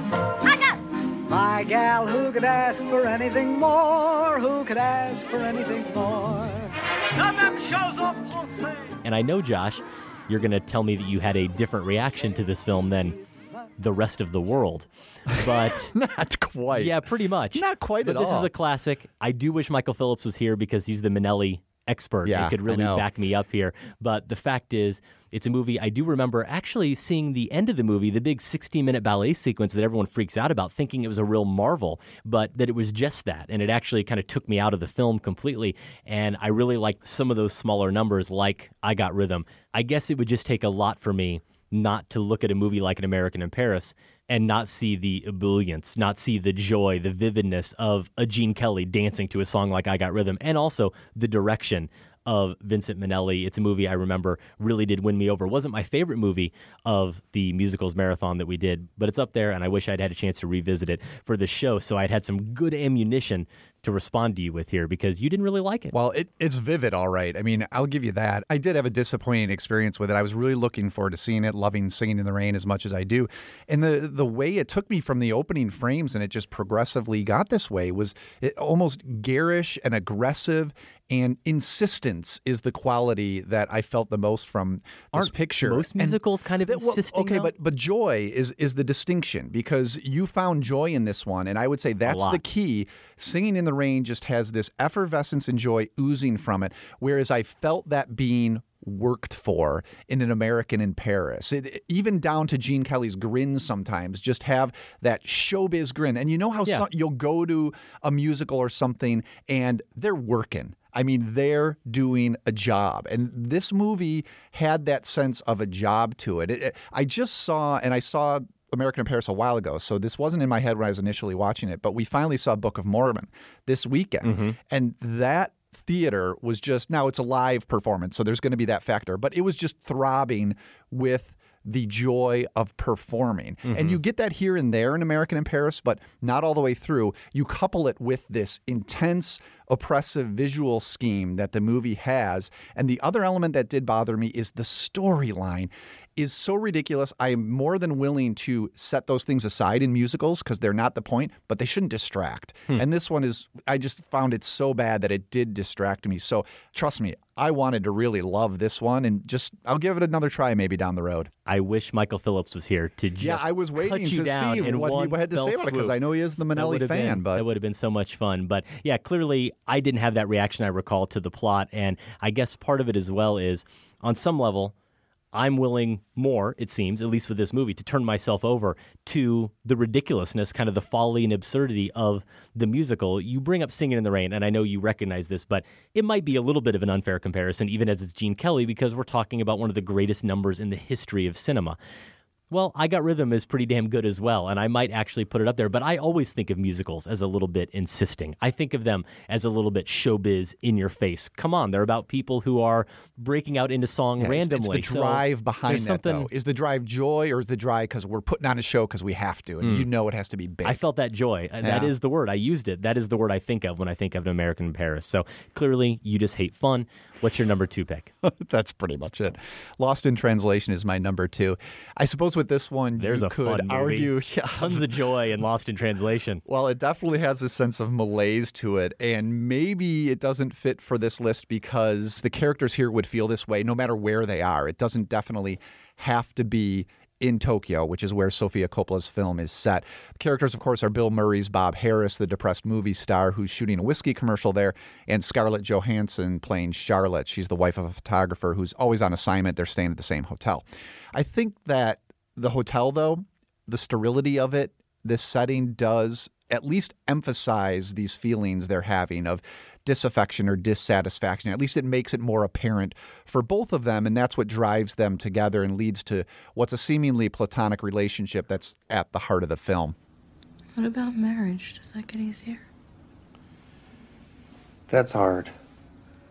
I got! My gal who could ask for anything more. Who could ask for anything more? La même chose en français. And I know, Josh, you're going to tell me that you had a different reaction to this film than the rest of the world. But not quite. Yeah, pretty much. Not quite but at this all. is a classic. I do wish Michael Phillips was here because he's the Minnelli expert. Yeah, He could really I know. back me up here. But the fact is, it's a movie I do remember actually seeing the end of the movie, the big 16-minute ballet sequence that everyone freaks out about, thinking it was a real marvel, but that it was just that. And it actually kind of took me out of the film completely. And I really like some of those smaller numbers like I Got Rhythm. I guess it would just take a lot for me not to look at a movie like An American in Paris and not see the ebullience, not see the joy, the vividness of a Gene Kelly dancing to a song like I Got Rhythm, and also the direction of Vincent Minnelli. It's a movie I remember really did win me over. It wasn't my favorite movie of the musicals marathon that we did, but it's up there, and I wish I'd had a chance to revisit it for the show so I'd had some good ammunition to respond to you with here because you didn't really like it. Well, it's vivid, all right. I mean, I'll give you that. I did have a disappointing experience with it. I was really looking forward to seeing it, loving Singing in the Rain as much as I do. And the way it took me from the opening frames and it just progressively got this way was it almost garish and aggressive, and insistence is the quality that I felt the most from this picture. Most musicals kind of insisting, okay, though? but joy is the distinction because you found joy in this one, and I would say that's the key. Singing in the Rain just has this effervescence and joy oozing from it, whereas I felt that being worked for in An American in Paris. Even down to Gene Kelly's grin sometimes, just have that showbiz grin. And you know how you'll go to a musical or something and they're working. I mean, they're doing a job. And this movie had that sense of a job to it. I just saw, and I saw American in Paris a while ago, so this wasn't in my head when I was initially watching it, but we finally saw Book of Mormon this weekend. And that theater was just, now it's a live performance, so there's going to be that factor, but it was just throbbing with the joy of performing. And you get that here and there in American in Paris, but not all the way through. You couple it with this intense, oppressive visual scheme that the movie has. And the other element that did bother me is the storyline is so ridiculous. I am more than willing to set those things aside in musicals because they're not the point, but they shouldn't distract. And this one is, I just found it so bad that it did distract me. So trust me, I wanted to really love this one, and just I'll give it another try maybe down the road. I wish Michael Phillips was here to just I was waiting cut you to down see in what one he had to fell say about it because swoop. I know he is the Minnelli fan. But that would have been so much fun. But yeah, clearly I didn't have that reaction I recall to the plot, and I guess part of it as well is on some level I'm willing more, it seems, at least with this movie, to turn myself over to the ridiculousness, kind of the folly and absurdity of the musical. You bring up Singing in the Rain, and I know you recognize this, but it might be a little bit of an unfair comparison, even as it's Gene Kelly, because we're talking about one of the greatest numbers in the history of cinema. Well, I Got Rhythm is pretty damn good as well, and I might actually put it up there, but I always think of musicals as a little bit insisting. I think of them as a little bit showbiz in your face. Come on, they're about people who are breaking out into song randomly. It's the drive behind that, though. Is the drive joy, or is the drive because we're putting on a show because we have to, and you know it has to be big? I felt that joy. That is the word. I used it. That is the word I think of when I think of An American in Paris. So clearly, you just hate fun. What's your number 2 pick? That's pretty much it. Lost in Translation is my number 2. I suppose with this one, There's you a could fun argue tons of joy in Lost in Translation. Well, it definitely has a sense of malaise to it, and maybe it doesn't fit for this list because the characters here would feel this way no matter where they are. It doesn't definitely have to be in Tokyo, which is where Sofia Coppola's film is set. The characters, of course, are Bill Murray's Bob Harris, the depressed movie star who's shooting a whiskey commercial there, and Scarlett Johansson playing Charlotte. She's the wife of a photographer who's always on assignment. They're staying at the same hotel. I think that the hotel, though, the sterility of it, this setting does at least emphasize these feelings they're having of disaffection or dissatisfaction. At least it makes it more apparent for both of them, and that's what drives them together and leads to what's a seemingly platonic relationship that's at the heart of the film. What about marriage? Does that get easier? That's hard.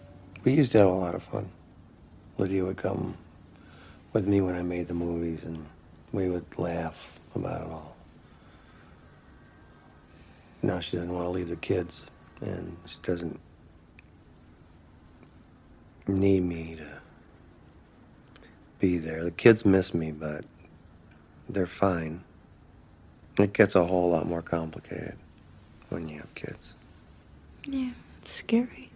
We used to have a lot of fun. Lydia would come with me when I made the movies, and we would laugh about it all. Now she doesn't want to leave the kids, and she doesn't need me to be there. The kids miss me, but they're fine. It gets a whole lot more complicated when you have kids. Yeah, it's scary.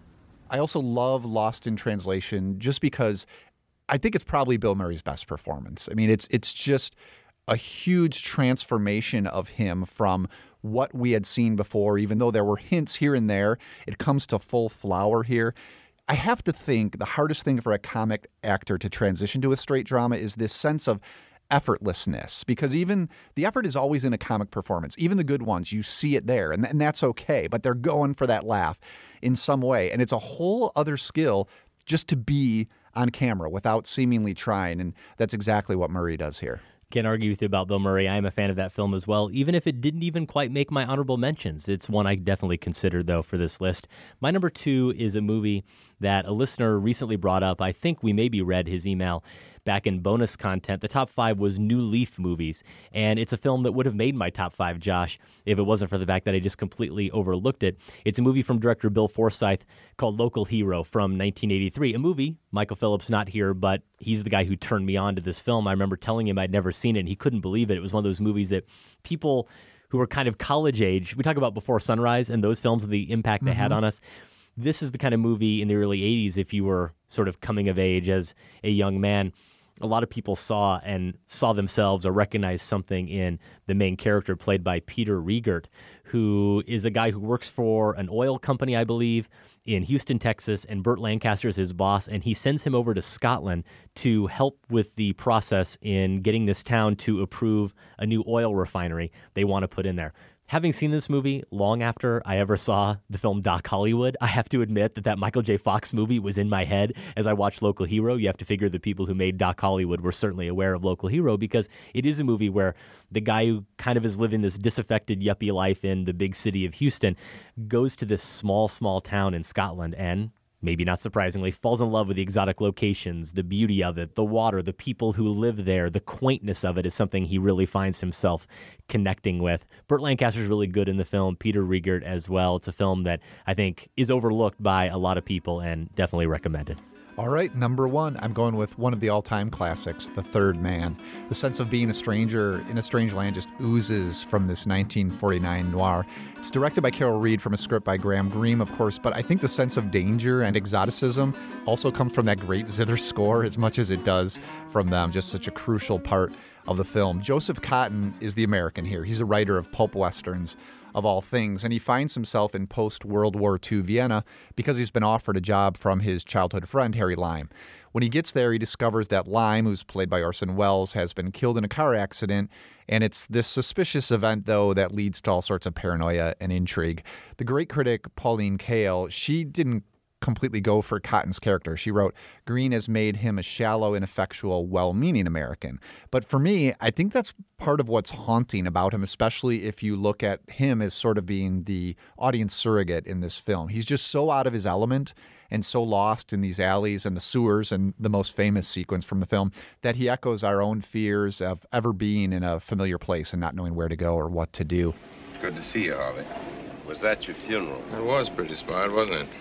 I also love Lost in Translation just because I think it's probably Bill Murray's best performance. I mean, it's just a huge transformation of him from what we had seen before, even though there were hints here and there. It comes to full flower here. I have to think the hardest thing for a comic actor to transition to a straight drama is this sense of effortlessness, because even the effort is always in a comic performance. Even the good ones, you see it there, and that's okay, but they're going for that laugh in some way. And it's a whole other skill just to be on camera without seemingly trying, and that's exactly what Murray does here. Can't argue with you about Bill Murray. I am a fan of that film as well, even if it didn't even quite make my honorable mentions. It's one I definitely considered, though, for this list. My number 2 is a movie that a listener recently brought up. I think we maybe read his email back in bonus content. The top 5 was New Leaf movies, and it's a film that would have made my top 5, Josh, if it wasn't for the fact that I just completely overlooked it. It's a movie from director Bill Forsyth called Local Hero from 1983. A movie, Michael Phillips not here, but he's the guy who turned me on to this film. I remember telling him I'd never seen it, and he couldn't believe it. It was one of those movies that people who were kind of college age, we talk about Before Sunrise and those films and the impact they had on us. This is the kind of movie in the early 80s, if you were sort of coming of age as a young man, a lot of people saw themselves or recognized something in the main character played by Peter Riegert, who is a guy who works for an oil company, I believe, in Houston, Texas, and Burt Lancaster is his boss, and he sends him over to Scotland to help with the process in getting this town to approve a new oil refinery they want to put in there. Having seen this movie long after I ever saw the film Doc Hollywood, I have to admit that Michael J. Fox movie was in my head as I watched Local Hero. You have to figure the people who made Doc Hollywood were certainly aware of Local Hero, because it is a movie where the guy who kind of is living this disaffected yuppie life in the big city of Houston goes to this small town in Scotland and, maybe not surprisingly, falls in love with the exotic locations, the beauty of it, the water, the people who live there, the quaintness of it is something he really finds himself connecting with. Burt Lancaster's really good in the film, Peter Riegert as well. It's a film that I think is overlooked by a lot of people and definitely recommended. All right, number 1, I'm going with one of the all-time classics, The Third Man. The sense of being a stranger in a strange land just oozes from this 1949 noir. It's directed by Carol Reed from a script by Graham Greene, of course, but I think the sense of danger and exoticism also comes from that great zither score as much as it does from them, just such a crucial part of the film. Joseph Cotten is the American here. He's a writer of pulp westerns, of all things, and he finds himself in post-World War II Vienna because he's been offered a job from his childhood friend, Harry Lime. When he gets there, he discovers that Lime, who's played by Orson Welles, has been killed in a car accident, and it's this suspicious event, though, that leads to all sorts of paranoia and intrigue. The great critic Pauline Kael, she didn't completely go for Cotton's character. She wrote, Greene has made him a shallow, ineffectual, well-meaning American. But for me, I think that's part of what's haunting about him, especially if you look at him as sort of being the audience surrogate in this film. He's just so out of his element and so lost in these alleys and the sewers and the most famous sequence from the film that he echoes our own fears of ever being in a familiar place and not knowing where to go or what to do. Good to see you, Harley. Was that your funeral? It was pretty smart, wasn't it?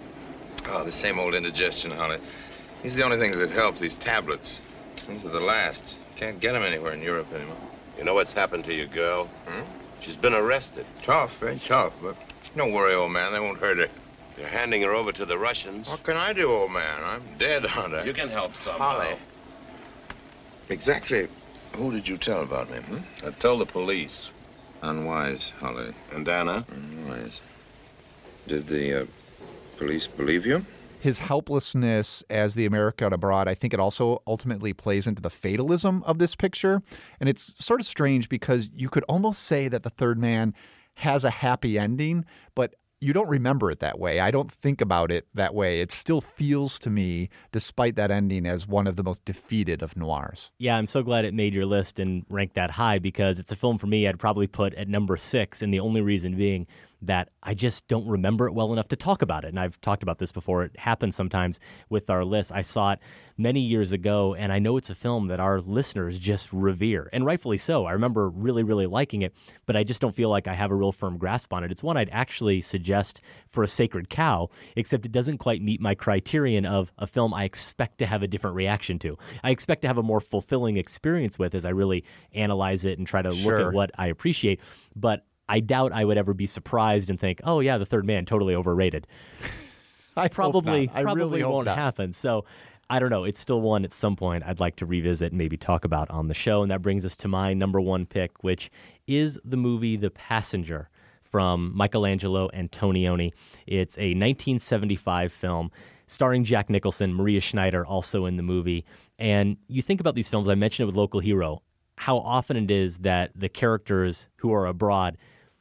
Oh, the same old indigestion, Holly. These are the only things that help, these tablets. These are the last. Can't get them anywhere in Europe anymore. You know what's happened to your girl? She's been arrested. Tough, very tough, but don't worry, old man. They won't hurt her. They're handing her over to the Russians. What can I do, old man? I'm dead, aren't I? You can help somehow. Holly. Exactly who did you tell about me, I told the police. Unwise, Holly. And Anna? Unwise. Did the police believe you? His helplessness as the American abroad, I think it also ultimately plays into the fatalism of this picture. And it's sort of strange because you could almost say that The Third Man has a happy ending, but you don't remember it that way. I don't think about it that way. It still feels to me, despite that ending, as one of the most defeated of noirs. Yeah, I'm so glad it made your list and ranked that high because it's a film for me I'd probably put at number 6, and the only reason being that I just don't remember it well enough to talk about it. And I've talked about this before. It happens sometimes with our list. I saw it many years ago, and I know it's a film that our listeners just revere, and rightfully so. I remember really, really liking it, but I just don't feel like I have a real firm grasp on it. It's one I'd actually suggest for a sacred cow, except it doesn't quite meet my criterion of a film I expect to have a different reaction to. I expect to have a more fulfilling experience with as I really analyze it and try to look at what I appreciate, but I doubt I would ever be surprised and think, oh yeah, The Third Man, totally overrated. Probably won't happen. So I don't know. It's still one at some point I'd like to revisit and maybe talk about on the show. And that brings us to my number one pick, which is the movie The Passenger from Michelangelo Antonioni. It's a 1975 film starring Jack Nicholson, Maria Schneider also in the movie. And you think about these films, I mentioned it with Local Hero, how often it is that the characters who are abroad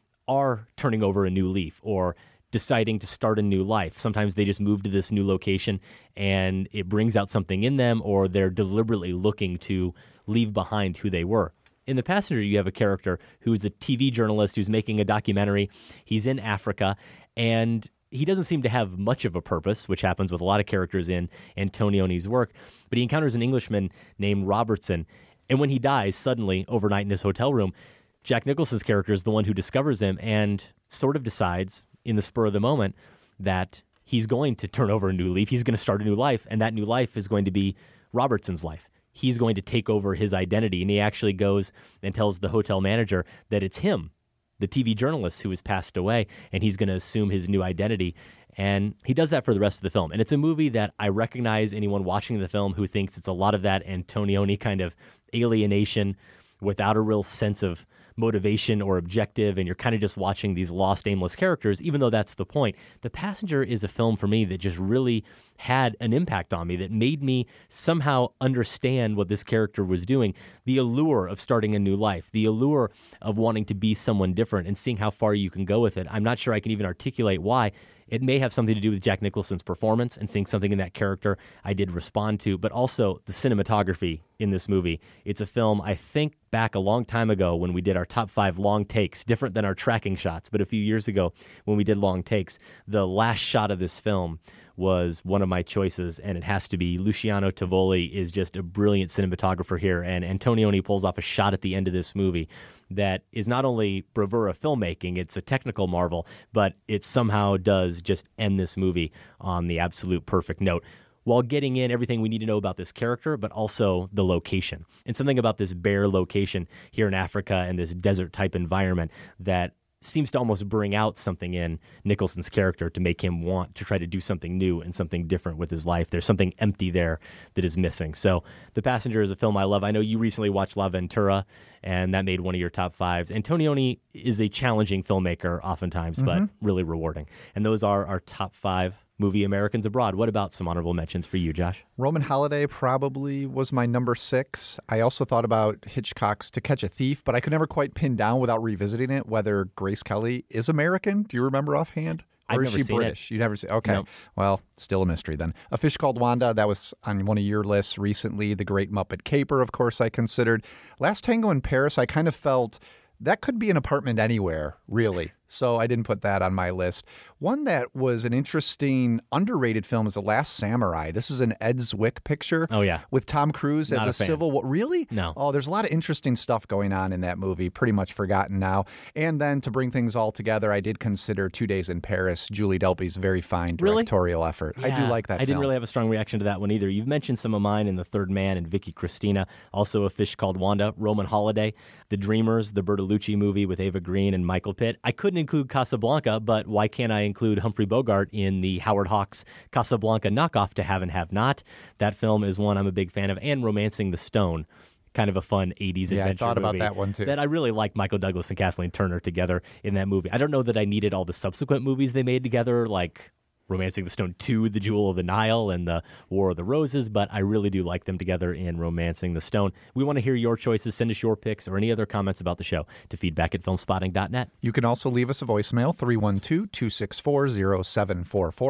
are turning over a new leaf or deciding to start a new life. Sometimes they just move to this new location and it brings out something in them, or they're deliberately looking to leave behind who they were. In The Passenger, you have a character who's a TV journalist who's making a documentary. He's in Africa, and he doesn't seem to have much of a purpose, which happens with a lot of characters in Antonioni's work, but he encounters an Englishman named Robertson, and when he dies suddenly overnight in his hotel room, Jack Nicholson's character is the one who discovers him and sort of decides in the spur of the moment that he's going to turn over a new leaf. He's going to start a new life, and that new life is going to be Robertson's life. He's going to take over his identity, and he actually goes and tells the hotel manager that it's him, the TV journalist who has passed away, and he's going to assume his new identity. And he does that for the rest of the film. And it's a movie that I recognize anyone watching the film who thinks it's a lot of that Antonioni kind of alienation without a real sense of motivation or objective, and you're kind of just watching these lost, aimless characters, even though that's the point. The Passenger is a film for me that just really had an impact on me, that made me somehow understand what this character was doing, the allure of starting a new life, the allure of wanting to be someone different and seeing how far you can go with it. I'm not sure I can even articulate why. It may have something to do with Jack Nicholson's performance and seeing something in that character I did respond to, but also the cinematography in this movie. It's a film I think back a long time ago when we did our top 5 long takes, different than our tracking shots, but a few years ago when we did long takes, the last shot of this film was one of my choices, and it has to be Luciano Tovoli is just a brilliant cinematographer here, and Antonioni pulls off a shot at the end of this movie that is not only bravura filmmaking, it's a technical marvel, but it somehow does just end this movie on the absolute perfect note, while getting in everything we need to know about this character, but also the location. And something about this bare location here in Africa and this desert-type environment that seems to almost bring out something in Nicholson's character to make him want to try to do something new and something different with his life. There's something empty there that is missing. So The Passenger is a film I love. I know you recently watched La Ventura, and that made one of your top 5s. Antonioni is a challenging filmmaker oftentimes, but really rewarding. And those are our top 5 movie Americans Abroad. What about some honorable mentions for you, Josh? Roman Holiday probably was my number 6. I also thought about Hitchcock's To Catch a Thief, but I could never quite pin down without revisiting it whether Grace Kelly is American. Do you remember offhand? Or I've is never she seen British? it. You never see? Okay. Nope. Well, still a mystery then. A Fish Called Wanda, that was on one of your lists recently. The Great Muppet Caper, of course, I considered. Last Tango in Paris, I kind of felt that could be an apartment anywhere, really. So I didn't put that on my list. One that was an interesting, underrated film is The Last Samurai. This is an Ed Zwick picture. Oh, yeah. With Tom Cruise Not as a a fan. civil war. Really? No. Oh, there's a lot of interesting stuff going on in that movie. Pretty much forgotten now. And then to bring things all together, I did consider 2 Days in Paris, Julie Delpy's very fine directorial effort. I do like that I film. didn't really have a strong reaction to that one either. You've mentioned some of mine in The Third Man and Vicky Cristina, also A Fish Called Wanda, Roman Holiday, The Dreamers, the Bertolucci movie with Ava Green and Michael Pitt. I couldn't include Casablanca, but why can't I include Humphrey Bogart in the Howard Hawks Casablanca knockoff to Have and Have Not? That film is one I'm a big fan of, and Romancing the Stone. Kind of a fun 80s adventure I thought about movie that one too. That I really like Michael Douglas and Kathleen Turner together in that movie. I don't know that I needed all the subsequent movies they made together, like Romancing the Stone 2, The Jewel of the Nile, and The War of the Roses, but I really do like them together in Romancing the Stone. We want to hear your choices. Send us your picks or any other comments about the show to feedback@filmspotting.net. You can also leave us a voicemail, 312-264-0744,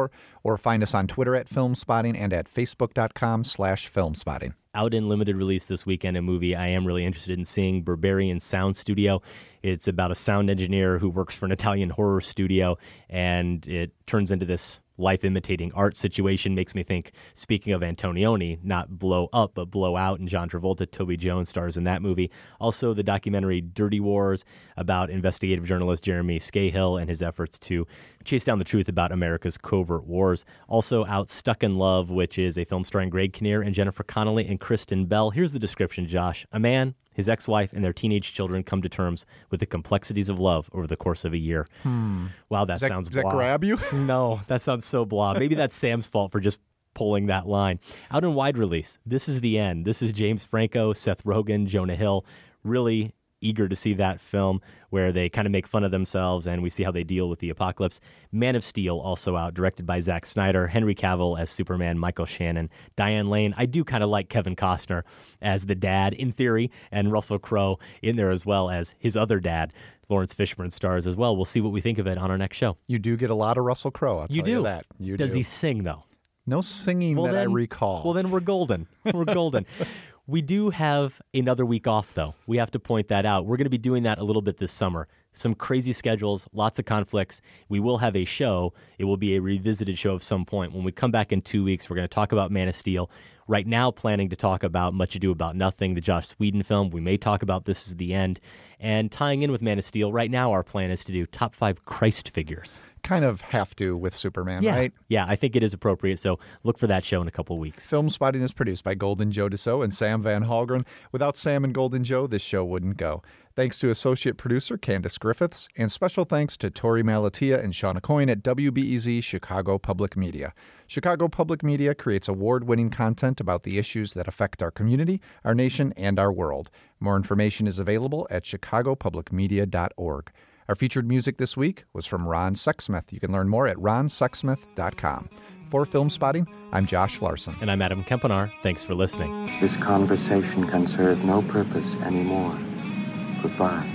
or find us on Twitter at Filmspotting and at Facebook.com/Filmspotting. Out in limited release this weekend, a movie I am really interested in seeing, Berberian Sound Studio. It's about a sound engineer who works for an Italian horror studio, and it turns into this life-imitating art situation. Makes me think, speaking of Antonioni, not Blow Up, but Blow Out, and John Travolta. Toby Jones stars in that movie. Also, the documentary Dirty Wars about investigative journalist Jeremy Scahill and his efforts to chase down the truth about America's covert wars. Also out, Stuck in Love, which is a film starring Greg Kinnear and Jennifer Connelly and Kristen Bell. Here's the description, Josh. A man, his ex-wife, and their teenage children come to terms with the complexities of love over the course of a year. Wow, that sounds blah. Does that grab you? No, that sounds so blah. Maybe that's Sam's fault for just pulling that line. Out in wide release, This Is the End. This is James Franco, Seth Rogen, Jonah Hill. Really eager to see that film where they kind of make fun of themselves and we see how they deal with the apocalypse. Man of Steel also out, directed by Zack Snyder. Henry Cavill as Superman, Michael Shannon, Diane Lane. I do kind of like Kevin Costner as the dad in theory, and Russell Crowe in there as well as his other dad. Lawrence Fishburne stars as well. We'll see what we think of it on our next show. You do get a lot of Russell Crowe, I'll tell you that. You Does do. he sing, though? No singing I recall. Well, then we're golden. We're golden. We do have another week off, though. We have to point that out. We're going to be doing that a little bit this summer. Some crazy schedules, lots of conflicts. We will have a show. It will be a revisited show of some point. When we come back in 2 weeks, we're going to talk about Man of Steel. Right now, planning to talk about Much Ado About Nothing, the Joss Whedon film. We may talk about This Is the End. And tying in with Man of Steel, right now our plan is to do top 5 Christ figures. Kind of have to with Superman, Yeah. right? Yeah, I think it is appropriate, so look for that show in a couple weeks. Film Spotting is produced by Golden Joe Dassault and Sam Van Halgren. Without Sam and Golden Joe, this show wouldn't go. Thanks to associate producer Candace Griffiths, and special thanks to Tori Malatia and Shauna Coyne at WBEZ Chicago Public Media. Chicago Public Media creates award-winning content about the issues that affect our community, our nation, and our world. More information is available at chicagopublicmedia.org. Our featured music this week was from Ron Sexsmith. You can learn more at ronsexsmith.com. For Film Spotting, I'm Josh Larson. And I'm Adam Kempenaar. Thanks for listening. This conversation can serve no purpose anymore. Goodbye.